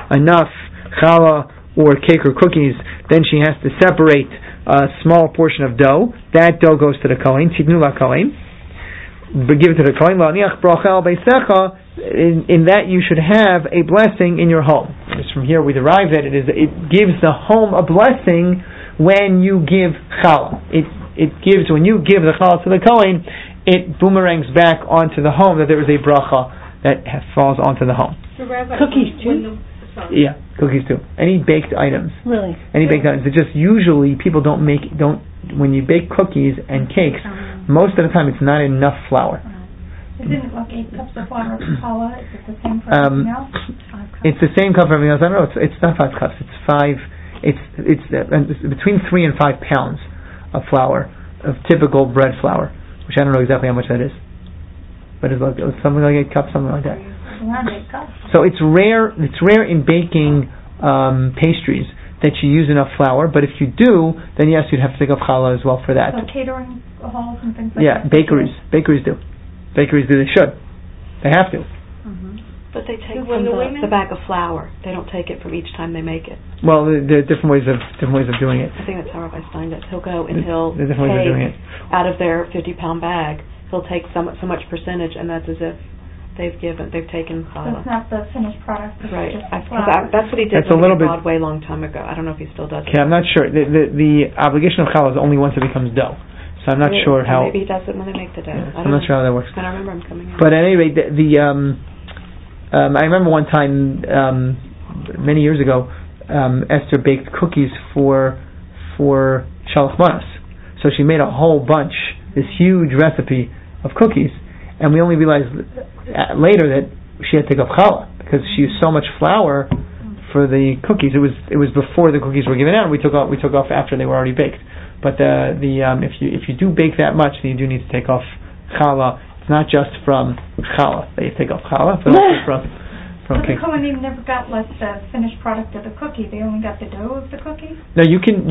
[SPEAKER 1] challah or cake or cookies, then she has to separate a small portion of dough. That dough goes to the Kohen, titnu la Kohen, give it to the Kohen. La'aniach bracha al beisecha, in that you should have a blessing in your home. Just from here we derive that it gives the home a blessing when you give challah. It gives, when you give the challah to the Kohen, it boomerangs back onto the home, that there is a bracha that falls onto the home.
[SPEAKER 4] So Rabbi,
[SPEAKER 5] Cookies too?
[SPEAKER 1] Yeah, cookies too. Any baked items.
[SPEAKER 5] Really?
[SPEAKER 1] Any baked items. It just usually people don't when you bake cookies and cakes, most of the time it's not enough flour.
[SPEAKER 2] Isn't it like 8 cups of flour of challah? Is it the same for everything else?
[SPEAKER 1] It's the same cup for everything else. I don't know. It's not 5 cups. It's 5. It's between 3 and 5 pounds of flour, of typical bread flour, which I don't know exactly how much that is, but it's something like 8 cups, something like that.
[SPEAKER 2] Around 8 cups.
[SPEAKER 1] So it's rare. It's rare in baking pastries that you use enough flour. But if you do, then yes, you'd have to take off challah as well for that.
[SPEAKER 2] So catering halls and things like
[SPEAKER 1] Yeah,
[SPEAKER 2] that.
[SPEAKER 1] bakeries do. Bakeries do. They should. They have to.
[SPEAKER 6] But they take from the bag of flour. They don't take it from each time they make it.
[SPEAKER 1] Well, there are different ways of doing it.
[SPEAKER 6] I think that's how Rabbi Stein does. He'll go and he'll
[SPEAKER 1] There's different ways of doing it.
[SPEAKER 6] out of their 50-pound bag, he'll take so much percentage, and that's as if they've taken
[SPEAKER 2] So
[SPEAKER 6] challah.
[SPEAKER 2] it's not the finished product. It's
[SPEAKER 6] Right.
[SPEAKER 2] just the flour.
[SPEAKER 6] That's what he did
[SPEAKER 1] That's a little bit-
[SPEAKER 6] Broadway a long time ago. I don't know if he still does it.
[SPEAKER 1] Okay, I'm not sure. The obligation of challah is only once it becomes dough. So I'm not sure how.
[SPEAKER 6] Maybe he does it when they make the dough.
[SPEAKER 1] I'm not sure how that works.
[SPEAKER 6] I don't remember him coming in.
[SPEAKER 1] But at any rate, I remember one time many years ago, Esther baked cookies for Shalach Manos. So she made a whole bunch, this huge recipe of cookies, and we only realized later that she had to take off challah because she used so much flour for the cookies. It was before the cookies were given out. We took off after they were already baked. But if you do bake that much, then you do need to take off challah. It's not just from challah that you take off challah, but also from
[SPEAKER 2] So the
[SPEAKER 1] cake.
[SPEAKER 2] Kohanim never got like the finished product of the cookie. They only got the dough of the cookie.
[SPEAKER 1] No, you can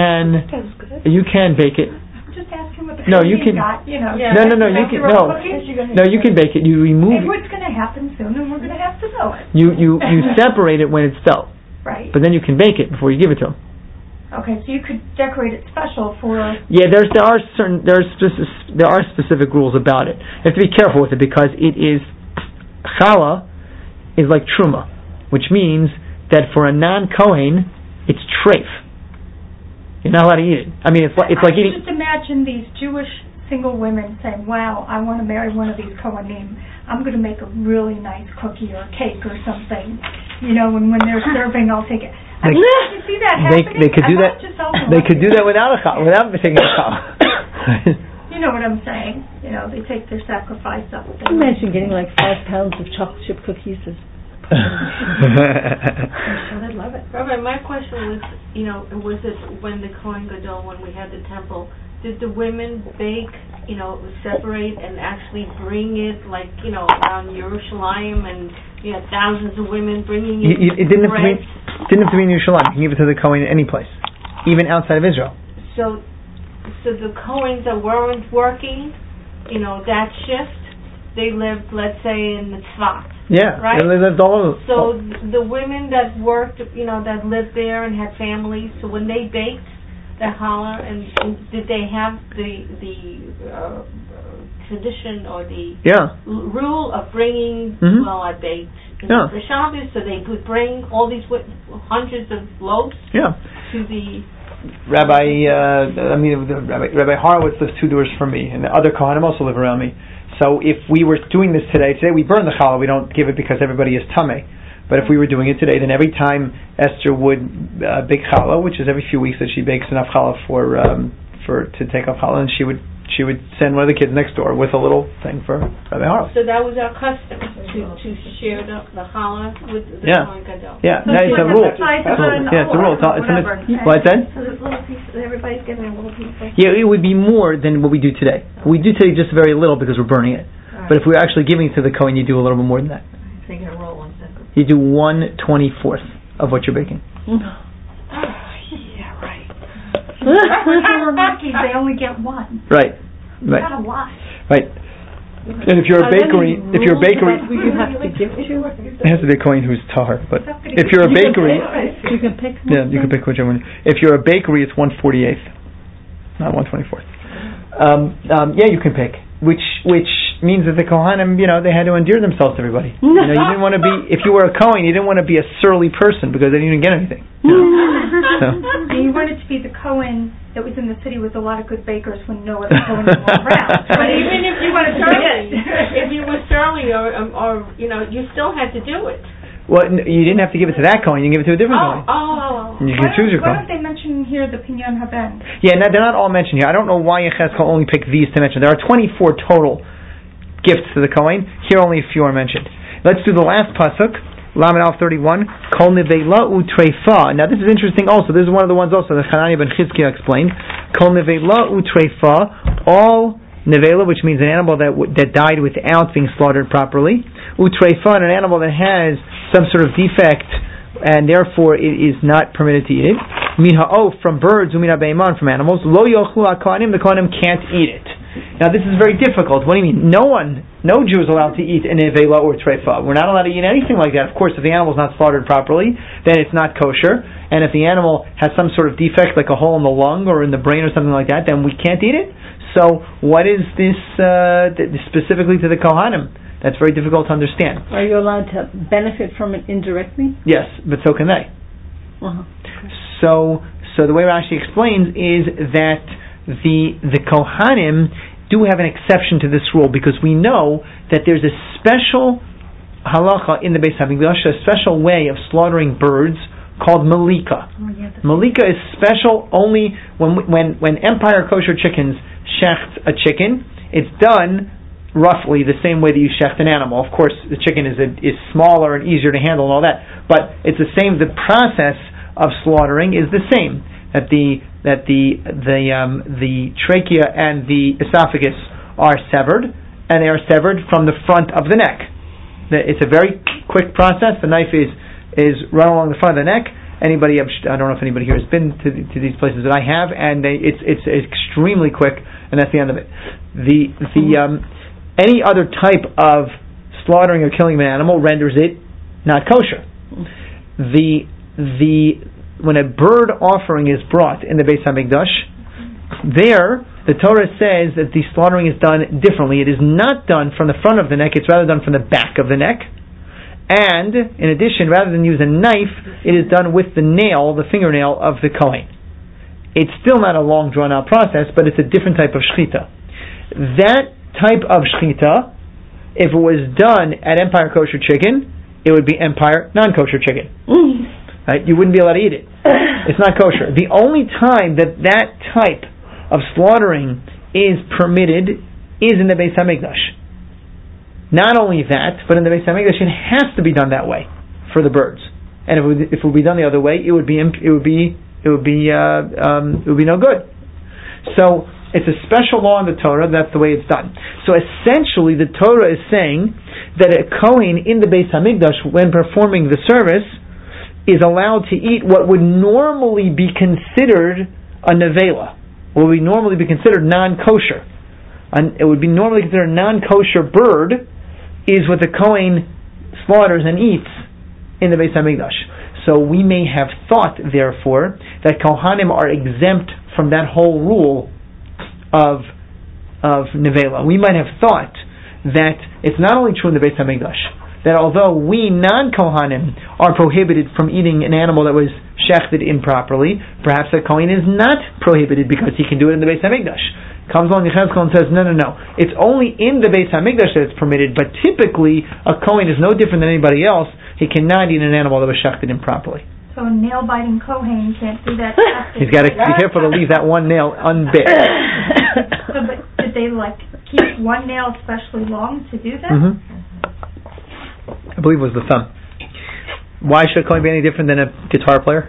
[SPEAKER 1] bake it.
[SPEAKER 2] I'm just asking what the
[SPEAKER 1] No,
[SPEAKER 2] Kohanim
[SPEAKER 1] you can-
[SPEAKER 2] got. You know.
[SPEAKER 1] No, you can no, you can bake it. You remove
[SPEAKER 2] Hey,
[SPEAKER 1] it.
[SPEAKER 2] what's going to happen soon, and we're going to have to know it.
[SPEAKER 1] You separate it when it's dough,
[SPEAKER 2] Right.
[SPEAKER 1] but then you can bake it before you give it to them.
[SPEAKER 2] Okay, so you could decorate it special for.
[SPEAKER 1] Yeah, there are specific rules about it. You have to be careful with it because it is challah is like truma, which means that for a non-Kohen it's treif. You're not allowed to eat it. I mean, it's like eating.
[SPEAKER 2] Just imagine these Jewish single women saying, "Wow, I want to marry one of these Kohanim. I'm going to make a really nice cookie or cake or something." You know, and when they're serving, I'll take it. I mean, you see that happening?
[SPEAKER 1] They could do that. They could do that without taking a challah.
[SPEAKER 2] You know what I'm saying? You know, they take their sacrifice up.
[SPEAKER 5] Can you imagine getting like 5 pounds of chocolate chip cookies?
[SPEAKER 2] I'm sure they'd love it.
[SPEAKER 4] Rabbi, my question was, was it when the Kohen Gadol, when we had the temple, did the women bake, separate and actually bring it, like, around Yerushalayim and, thousands of women bringing it?
[SPEAKER 1] It didn't have to be in Yerushalayim. You can give it to the Kohen any place, even outside of Israel.
[SPEAKER 4] So the Kohens that weren't working, that shift, they lived, let's say, in the Tzfat.
[SPEAKER 1] Yeah,
[SPEAKER 4] right?
[SPEAKER 1] They lived all over.
[SPEAKER 4] So the women that worked, that lived there and had families, so when they baked the challah, and did they have the tradition or the rule of bringing?
[SPEAKER 1] Mm-hmm.
[SPEAKER 4] Well, I baked the Shabbos, so they would bring all these hundreds of loaves to the.
[SPEAKER 1] Rabbi Horowitz lives 2 doors from me, and the other Kohanim also live around me. So if we were doing this today we burn the challah. We don't give it because everybody is tameh. But if we were doing it today, then every time Esther would bake challah, which is every few weeks that she bakes enough challah to take off challah, and she would send one of the kids next door with a little thing for Rabbi Horowitz.
[SPEAKER 4] So that was our custom. to share the challah with the Kohen Gadol.
[SPEAKER 1] Yeah,
[SPEAKER 2] So
[SPEAKER 1] it's a rule.
[SPEAKER 2] It's
[SPEAKER 1] a rule. What's that?
[SPEAKER 2] So this little piece, everybody's getting a little piece.
[SPEAKER 1] Yeah, it would be more than what we do today. We do today just very little because we're burning it. But if we're actually giving it to the Kohen, you do a little bit more than that.
[SPEAKER 2] So you get a roll one cent.
[SPEAKER 1] You do 1/24 of what you're baking.
[SPEAKER 2] Yeah, right. We're lucky they only get one.
[SPEAKER 1] Right.
[SPEAKER 2] Not a lot.
[SPEAKER 1] Right. And if you're a bakery,
[SPEAKER 5] who you have to give to?
[SPEAKER 1] it has to be a Kohen who's tahar. But if you're a bakery,
[SPEAKER 5] You can pick.
[SPEAKER 1] yeah, you can pick whichever one. If you're a bakery, it's 1/48, not 1/24. Yeah, you can pick. Which means that the Kohanim, they had to endear themselves to everybody. You didn't want to be, if you were a Kohen, you didn't want to be a surly person because then you didn't get anything.
[SPEAKER 2] And you wanted to be the Kohen that was in the city with a lot of good bakers when no other Kohen was around.
[SPEAKER 4] But even if you were surly, or you still had to do it.
[SPEAKER 1] Well, you didn't have to give it to that Kohen, you can give it to a different Kohen.
[SPEAKER 4] Oh.
[SPEAKER 1] You can choose your
[SPEAKER 2] Why
[SPEAKER 1] Kohen.
[SPEAKER 2] don't they mention here the Pinyon Haben?
[SPEAKER 1] Yeah, no, they're not all mentioned here. I don't know why Yechezkel only picked these to mention. There are 24 total gifts to the Kohen. Here only a few are mentioned. Let's do the last pasuk, Lamed Aleph 31. Kol nevela utreifa. Now this is interesting also. This is one of the ones also that Hananiah ben Chizkiah explained. Kol nevela utreifa. All nevela, which means an animal that died without being slaughtered properly. Utreifa, an animal that has some sort of defect and therefore it is not permitted to eat it. Min ha'of, from birds, umin ha'beiman, from animals. Lo yochlu ha'kohanim, the kohanim can't eat it. Now this is very difficult. What do you mean? No Jew is allowed to eat an nevela or treifa. We're not allowed to eat anything like that. Of course, if the animal is not slaughtered properly, then it's not kosher. And if the animal has some sort of defect, like a hole in the lung or in the brain or something like that, then we can't eat it. So what is this specifically to the kohanim? That's very difficult to understand.
[SPEAKER 5] Are you allowed to benefit from it indirectly?
[SPEAKER 1] Yes, but so can they.
[SPEAKER 5] Uh-huh.
[SPEAKER 1] So the way Rashi explains is that the Kohanim do have an exception to this rule because we know that there's a special halacha in the Beis HaMikdash, a special way of slaughtering birds called malika. Malika is special only when Empire Kosher Chickens shecht a chicken. It's done roughly the same way that you shecht an animal. Of course, the chicken is smaller and easier to handle and all that, but it's the same. The process of slaughtering is the same. That the trachea and the esophagus are severed, and they are severed from the front of the neck. It's a very quick process. The knife is run along the front of the neck. I don't know if anybody here has been to these places that I have, and it's extremely quick, and that's the end of it. Any other type of slaughtering or killing of an animal renders it not kosher. When a bird offering is brought in the Beis HaMikdash, there the Torah says that the slaughtering is done differently. It is not done from the front of the neck; it's rather done from the back of the neck. And in addition, rather than use a knife, it is done with the fingernail of the Kohen. It's still not a long drawn out process, but it's a different type of shechita. That type of shechita, if it was done at Empire Kosher Chicken, it would be Empire non-kosher chicken. Right? You wouldn't be allowed to eat it. It's not kosher. The only time that type of slaughtering is permitted is in the Beis HaMikdash. Not only that, but in the Beis HaMikdash it has to be done that way for the birds. And if it would be done the other way, it would be no good. So it's a special law in the Torah. That's the way it's done. So essentially, the Torah is saying that a Kohen in the Beis HaMikdash, when performing the service, is allowed to eat what would normally be considered a nevela, what would normally be considered non-kosher. And it would be normally considered a non-kosher bird is what the Kohen slaughters and eats in the Beis HaMikdash. So we may have thought, therefore, that Kohanim are exempt from that whole rule of nevela. We might have thought that it's not only true in the Beis HaMikdash, that although we non-Kohanim are prohibited from eating an animal that was shechted improperly, perhaps a Kohen is not prohibited because he can do it in the Beis HaMikdash. Comes along Yechezkel and says, no. It's only in the Beis HaMikdash that it's permitted, but typically a Kohen is no different than anybody else. He cannot eat an animal that was shechted improperly.
[SPEAKER 2] So a nail-biting Kohen can't do that.
[SPEAKER 1] He's got to be careful to leave that one nail unbit.
[SPEAKER 2] So, but did they keep one nail especially long to do that?
[SPEAKER 1] Mm-hmm. I believe it was the thumb. Why should a Kohen be any different than a guitar player?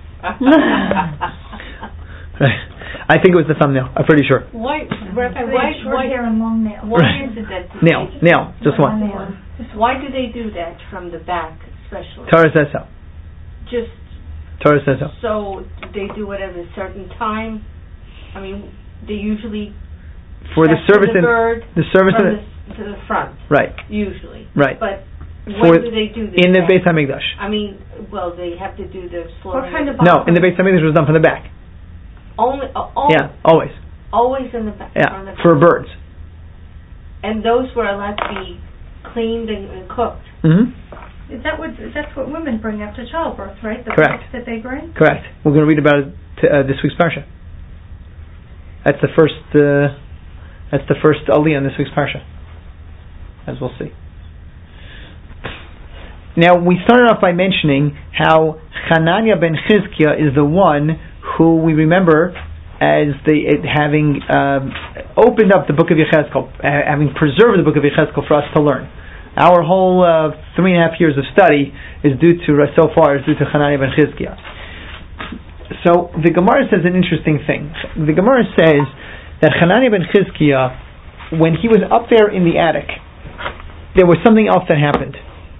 [SPEAKER 1] I think it was the thumbnail. I'm pretty sure.
[SPEAKER 4] Why, Rabbi,
[SPEAKER 2] short hair and long nails.
[SPEAKER 4] Why is it that
[SPEAKER 1] nail, just one.
[SPEAKER 4] Why do they do that from the back, especially?
[SPEAKER 1] Torah says so. Torah says so.
[SPEAKER 4] So they do it at a certain time. I mean, they usually
[SPEAKER 1] for the service
[SPEAKER 4] the bird
[SPEAKER 1] to
[SPEAKER 4] the front.
[SPEAKER 1] Right.
[SPEAKER 4] Usually.
[SPEAKER 1] Right.
[SPEAKER 4] But when do they do this?
[SPEAKER 1] In the Beis Hamikdash.
[SPEAKER 4] I mean, well, they have to do the slaughtering.
[SPEAKER 2] What kind of
[SPEAKER 1] no, in the Beis Hamikdash it was done from the back.
[SPEAKER 4] Only.
[SPEAKER 1] Yeah, always.
[SPEAKER 4] Always in the back.
[SPEAKER 1] Yeah, for birds.
[SPEAKER 4] And those were allowed to be cleaned and cooked.
[SPEAKER 1] Mm-hmm.
[SPEAKER 2] That's what women bring after childbirth, right? The
[SPEAKER 1] Correct.
[SPEAKER 2] that they bring.
[SPEAKER 1] Correct. We're going to read about it this week's parsha. That's the first. That's the first aliyah in this week's parsha, as we'll see. Now we started off by mentioning how Hananiah ben Chizkiah is the one who we remember as having opened up the book of Yechezkel, having preserved the book of Yechezkel for us to learn. Our whole 3.5 years of study is due to Hananiah ben Chizkiah. So the Gemara says an interesting thing. The Gemara says that Hananiah ben Chizkiah, when he was up there in the attic, there was something else that happened.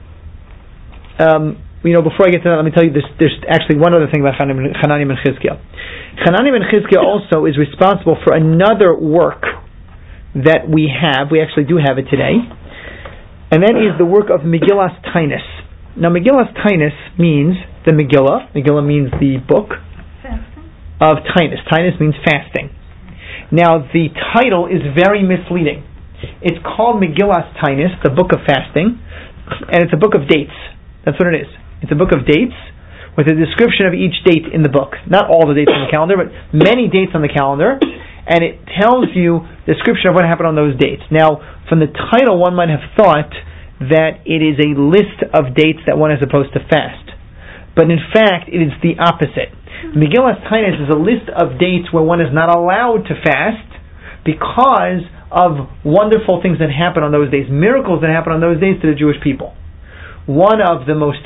[SPEAKER 1] Before I get to that, let me tell you there's actually one other thing about Hananiah ben Chizkiah. Hananiah ben Chizkiah also is responsible for another work that we have. We actually do have it today. And that is the work of Megillas Tainus. Now, Megillas Tainus means the Megillah. Megillah means the book of Tainus. Tainus means fasting. Now, the title is very misleading. It's called Megillas Tainus, the book of fasting, and it's a book of dates. That's what it is. It's a book of dates with a description of each date in the book. Not all the dates on the calendar, but many dates on the calendar, and it tells you the description of what happened on those dates. Now, from the title, one might have thought that it is a list of dates that one is supposed to fast. But in fact, it is the opposite. Megillas Tainus is a list of dates where one is not allowed to fast because of wonderful things that happen on those days, miracles that happen on those days to the Jewish people. The most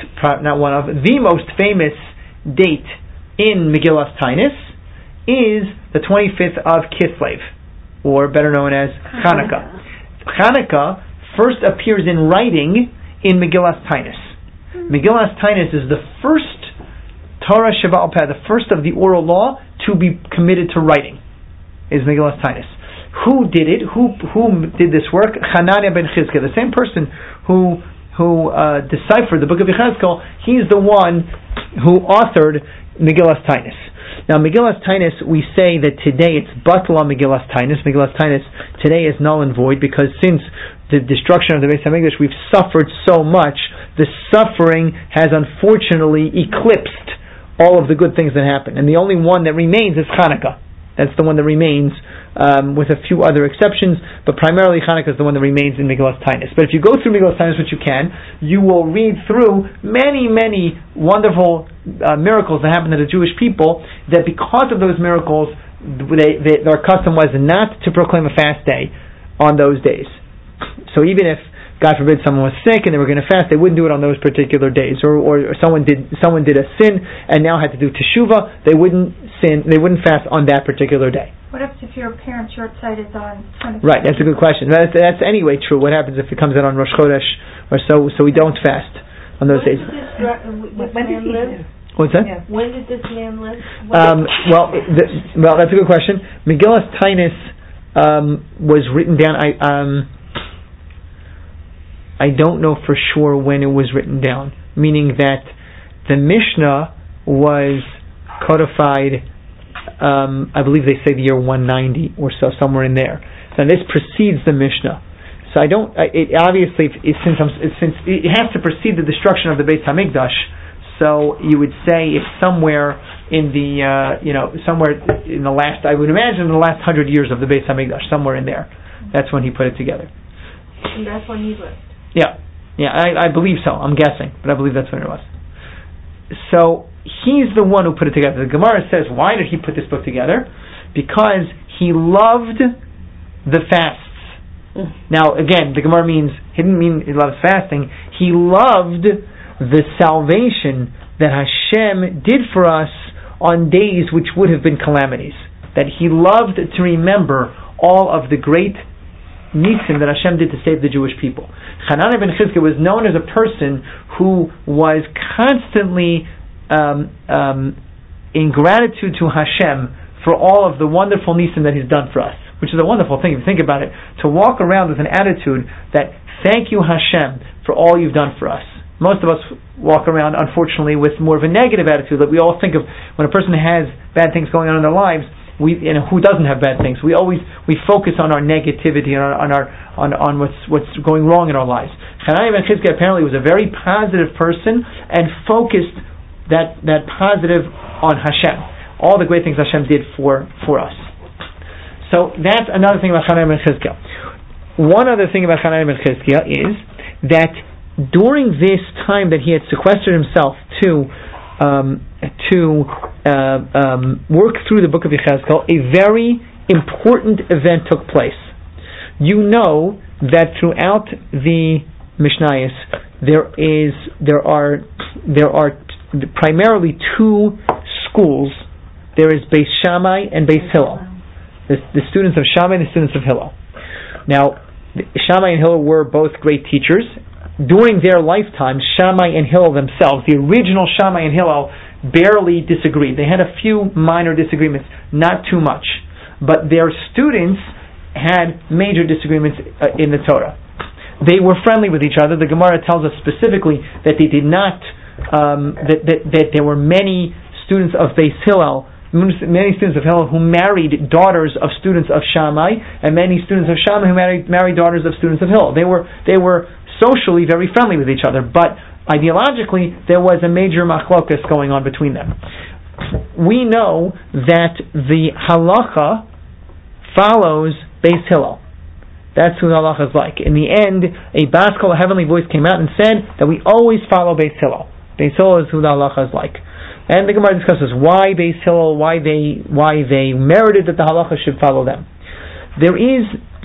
[SPEAKER 1] famous date in Megillas Tainus is the 25th of Kislev, or better known as Hanukkah. Hanukkah first appears in writing in Megillas Tainus. Megillas Tainus is the first Torah Sheba'al Peh, the first of the oral law to be committed to writing, is Megillas Tainus. Who did it? Who did this work? Hananiah ben Chizkiah, the same person who deciphered the book of Yechezkel. He's the one who authored Megillas Tainus. Now, Megillas Tainus, we say that today it's Batla Megillas Tainus. Megillas Tainus today is null and void because since the destruction of the Beis Hamikdash, we've suffered so much. The suffering has unfortunately eclipsed all of the good things that happen, and the only one that remains is Hanukkah. That's the one that remains, with a few other exceptions, but primarily Hanukkah is the one that remains in Megillas Tainus. But if you go through Megillas Tainus, which you can, you will read through many, many wonderful miracles that happen to the Jewish people, that because of those miracles, their custom was not to proclaim a fast day on those days. So even if, God forbid, someone was sick and they were going to fast, they wouldn't do it on those particular days. Or someone did a sin and now had to do teshuvah, they wouldn't fast on that particular day.
[SPEAKER 2] What happens if your parents' short-sighted on 25th? Right,
[SPEAKER 1] that's a good question. That's anyway true. What happens if it comes out on Rosh Chodesh or so we don't fast on those days?
[SPEAKER 4] When did he live?
[SPEAKER 1] What's that?
[SPEAKER 4] Yeah. When did this man live?
[SPEAKER 1] Well, that's a good question. Megillas Tainus was written down. I don't know for sure when it was written down, meaning that the Mishnah was codified, I believe they say the year 190 or so, somewhere in there. Now this precedes the Mishnah. So it has to precede the destruction of the Beis Hamikdash. So you would say it's somewhere in the, somewhere in the last, I would imagine the last 100 years of the Beis Hamikdash, somewhere in there. That's when he put it together.
[SPEAKER 4] And that's when he lived.
[SPEAKER 1] Yeah, I believe so. I'm guessing, but I believe that's when it was. So he's the one who put it together. The Gemara says, why did he put this book together? Because he loved the fasts. Now, again, the Gemara means, he didn't mean he loves fasting. He loved the salvation that Hashem did for us on days which would have been calamities. That he loved to remember all of the great nisim that Hashem did to save the Jewish people. Hananiah ben Chizkiah was known as a person who was constantly in gratitude to Hashem for all of the wonderful nisim that He's done for us, which is a wonderful thing if you think about it, to walk around with an attitude that thank you Hashem for all you've done for us. Most of us walk around, unfortunately, with more of a negative attitude that we all think of when a person has bad things going on in their lives. Who doesn't have bad things? We focus on our negativity and on what's going wrong in our lives. Hananiah ben Chizkiah apparently was a very positive person and focused that positive on Hashem, all the great things Hashem did for us. So that's another thing about Hananiah ben Chizkiah. One other thing about Hananiah ben Chizkiah is that during this time that he had sequestered himself to work through the book of Yechezkel, a very important event took place. You know that throughout the Mishnayos there are primarily two schools. There is Beis Shammai and Beis Hillel. The students of Shammai and the students of Hillel. Now, Shammai and Hillel were both great teachers. During their lifetime, Shammai and Hillel themselves, the original Shammai and Hillel, barely disagreed. They had a few minor disagreements, not too much. But their students had major disagreements in the Torah. They were friendly with each other. The Gemara tells us specifically that they did not, that there were many students of Beis Hillel, many students of Hillel who married daughters of students of Shammai, and many students of Shammai who married daughters of students of Hillel. They were socially very friendly with each other, but ideologically there was a major machlokas going on between them. We know that the halacha follows Beis Hillel. That's who the halacha is like. In the end, a Bas Kol, a heavenly voice, came out and said that we always follow Beis Hillel. Beis Hillel is who the halacha is like. And the Gemara discusses why Beis Hillel, why they merited that the halacha should follow them. There is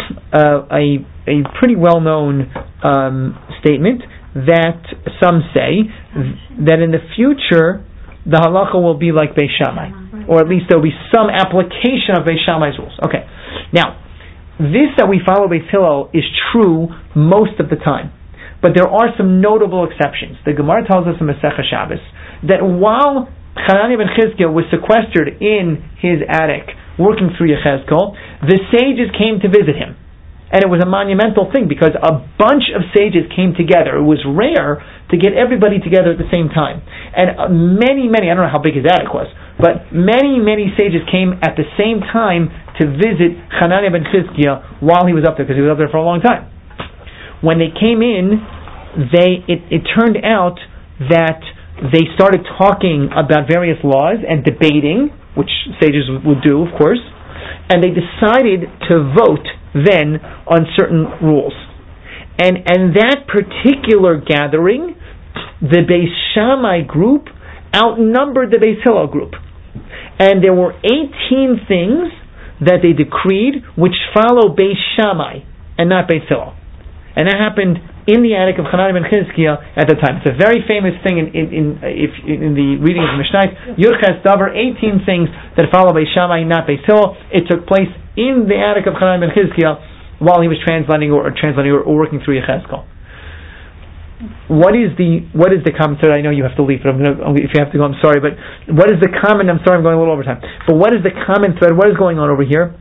[SPEAKER 1] a pretty well-known statement that some say that in the future the halacha will be like Beis Shammai, or at least there will be some application of Beis Shammai's rules. Okay, now this that we follow Beis Hillel is true most of the time, but there are some notable exceptions. The Gemara tells us in Masechah Shabbos that while Hananiah ben Chizkiah was sequestered in his attic working through Yechezkel, the sages came to visit him. And it was a monumental thing because a bunch of sages came together. It was rare to get everybody together at the same time. And many, I don't know how big his attic was, but many sages came at the same time to visit Hananiah ben Chizkiah while he was up there, because he was up there for a long time. When they came in, it turned out that they started talking about various laws and debating, which sages would do, of course, and they decided to vote then on certain rules. And that particular gathering, the Beis Shammai group outnumbered the Beis Hillel group. And there were 18 things that they decreed which follow Beis Shammai and not Beis Hillel. And that happened in the attic of Hananiah ben Chizkiah at the time. It's a very famous thing in the reading of the Mishnah. Yurches Davar, 18 things that follow Beis Shammai, not Beis Hillel. It took place in the attic of Hananiah ben Chizkiah while he was translating or working through Yechezkel. What is the common thread? I know you have to leave, but if you have to go, I'm sorry. But what is the common? I'm sorry, I'm going a little over time. But what is the common thread? What is going on over here?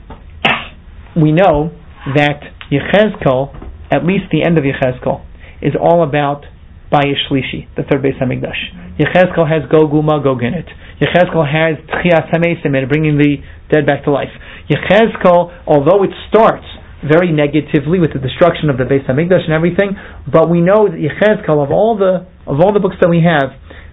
[SPEAKER 1] We know that Yechezkel, at least the end of Yechezkel, is all about Bayis Shlishi, the third Beis Hamikdash. Yechezkel has Gog Magog in it. Yechezkel has Tchias HaMeisim in it, bringing the dead back to life. Yechezkel, although it starts very negatively with the destruction of the Beis Hamikdash and everything, but we know that Yechezkel, of all the books that we have,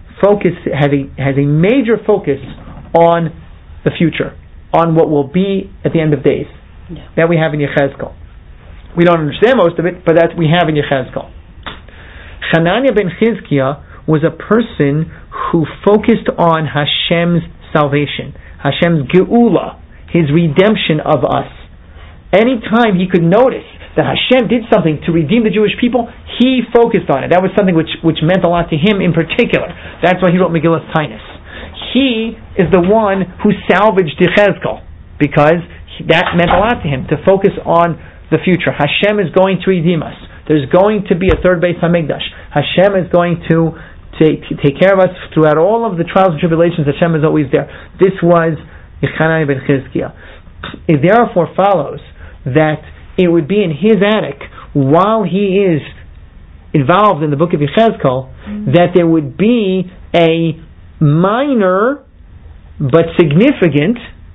[SPEAKER 1] has a major focus on the future, on what will be at the end of days. Yeah. That we have in Yechezkel. We don't understand most of it, but that we have in Yechezkel. Hananiah ben Chizkiah was a person who focused on Hashem's salvation, Hashem's geula, His redemption of us. Anytime he could notice that Hashem did something to redeem the Jewish people, he focused on it. That was something which meant a lot to him in particular. That's why he wrote Megillas Taanis. He is the one who salvaged Yechezkel, because that meant a lot to him, to focus on the future. Hashem is going to redeem us. There's going to be a third Beis Hamikdash. Hashem is going to take care of us throughout all of the trials and tribulations. Hashem is always there. This was Hananiah ben Chizkiah. It therefore follows that it would be in his attic, while he is involved in the book of Yechezkel, that there would be a minor but significant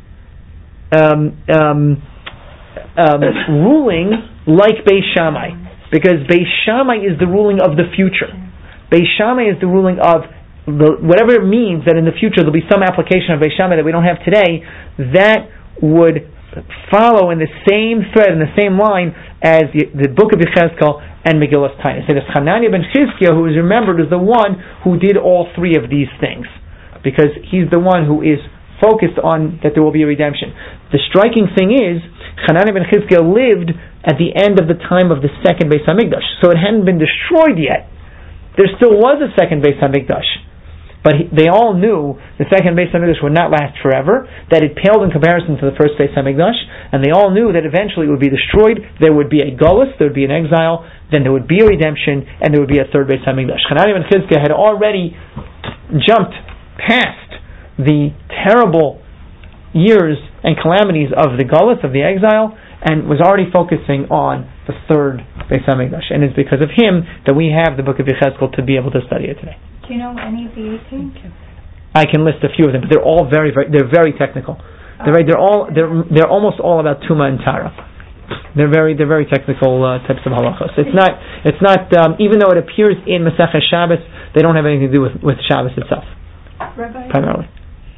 [SPEAKER 1] ruling like Beis Shammai, because Beis Shammai is the ruling of the future. Beis Shammai is the ruling of whatever it means that in the future there'll be some application of Beis Shammai that we don't have today, that would follow in the same thread, in the same line as the book of Yechezkel and Megillas Taanis. So Hananiah ben Chizkiah, who is remembered, is the one who did all three of these things, because he's the one who is focused on that there will be a redemption. The striking thing is, Hananiah ben Chizkiah lived at the end of the time of the second Beis Hamikdash, so it hadn't been destroyed yet. There still was a second Beis Hamikdash, but they all knew the second Beis Hamikdash would not last forever, that it paled in comparison to the first Beis Hamikdash, and they all knew that eventually it would be destroyed. There would be a Golus, there would be an exile, then there would be a redemption, and there would be a third Beis Hamikdash. Hananiah ben Chizkiah had already jumped past the terrible years and calamities of the Golus, of the exile, and was already focusing on the third Beis Hamikdash. And it's because of him that we have the book of Yechezkel to be able to study it today.
[SPEAKER 2] Do you know any of the 18?
[SPEAKER 1] I can list a few of them, but they're all very technical. They're almost all about Tuma and Tara. They're very technical types of halachos. It's not even though it appears in Masechet Shabbos, they don't have anything to do with Shabbos itself.
[SPEAKER 4] Rabbi,
[SPEAKER 1] primarily.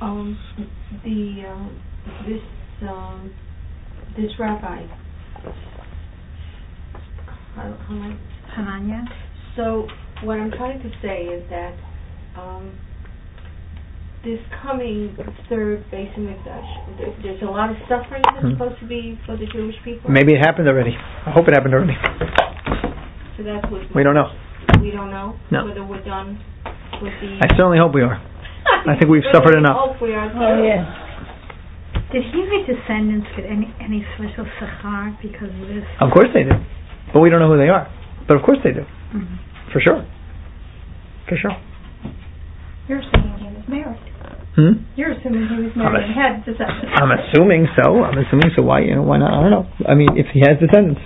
[SPEAKER 4] This rabbi,
[SPEAKER 2] Hananiah.
[SPEAKER 4] So what I'm trying to say is that this coming third Beis Hamikdash, there's a lot of suffering that's supposed to be for the Jewish people.
[SPEAKER 1] Maybe it happened already. I hope it happened already.
[SPEAKER 4] So that's what
[SPEAKER 1] we don't know.
[SPEAKER 4] We don't know whether we're done with the.
[SPEAKER 1] I certainly hope we are. I think we've suffered enough.
[SPEAKER 4] Hope we are.
[SPEAKER 5] Oh yeah.
[SPEAKER 7] Did he and his descendants get any special sachar because of this?
[SPEAKER 1] Of course they do, but we don't know who they are. But of course they do, for sure.
[SPEAKER 2] You're assuming he was married. You're assuming he was married and had descendants.
[SPEAKER 1] I'm assuming so. Why? Why not? I don't know. I mean, if he has descendants.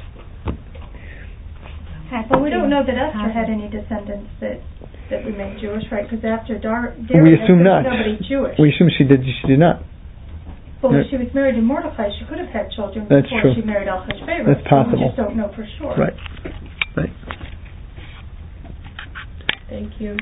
[SPEAKER 2] But we don't know that Esther had any descendants that remained Jewish, right? Because after Darius,
[SPEAKER 1] we assume not.
[SPEAKER 2] Nobody Jewish.
[SPEAKER 1] We assume she did. She did not.
[SPEAKER 2] But when she was married to Mordechai, she could have had children
[SPEAKER 1] That's
[SPEAKER 2] before
[SPEAKER 1] true.
[SPEAKER 2] she married Ahasuerus.
[SPEAKER 1] That's possible.
[SPEAKER 2] We just don't know for sure.
[SPEAKER 1] Right.
[SPEAKER 2] Thank you.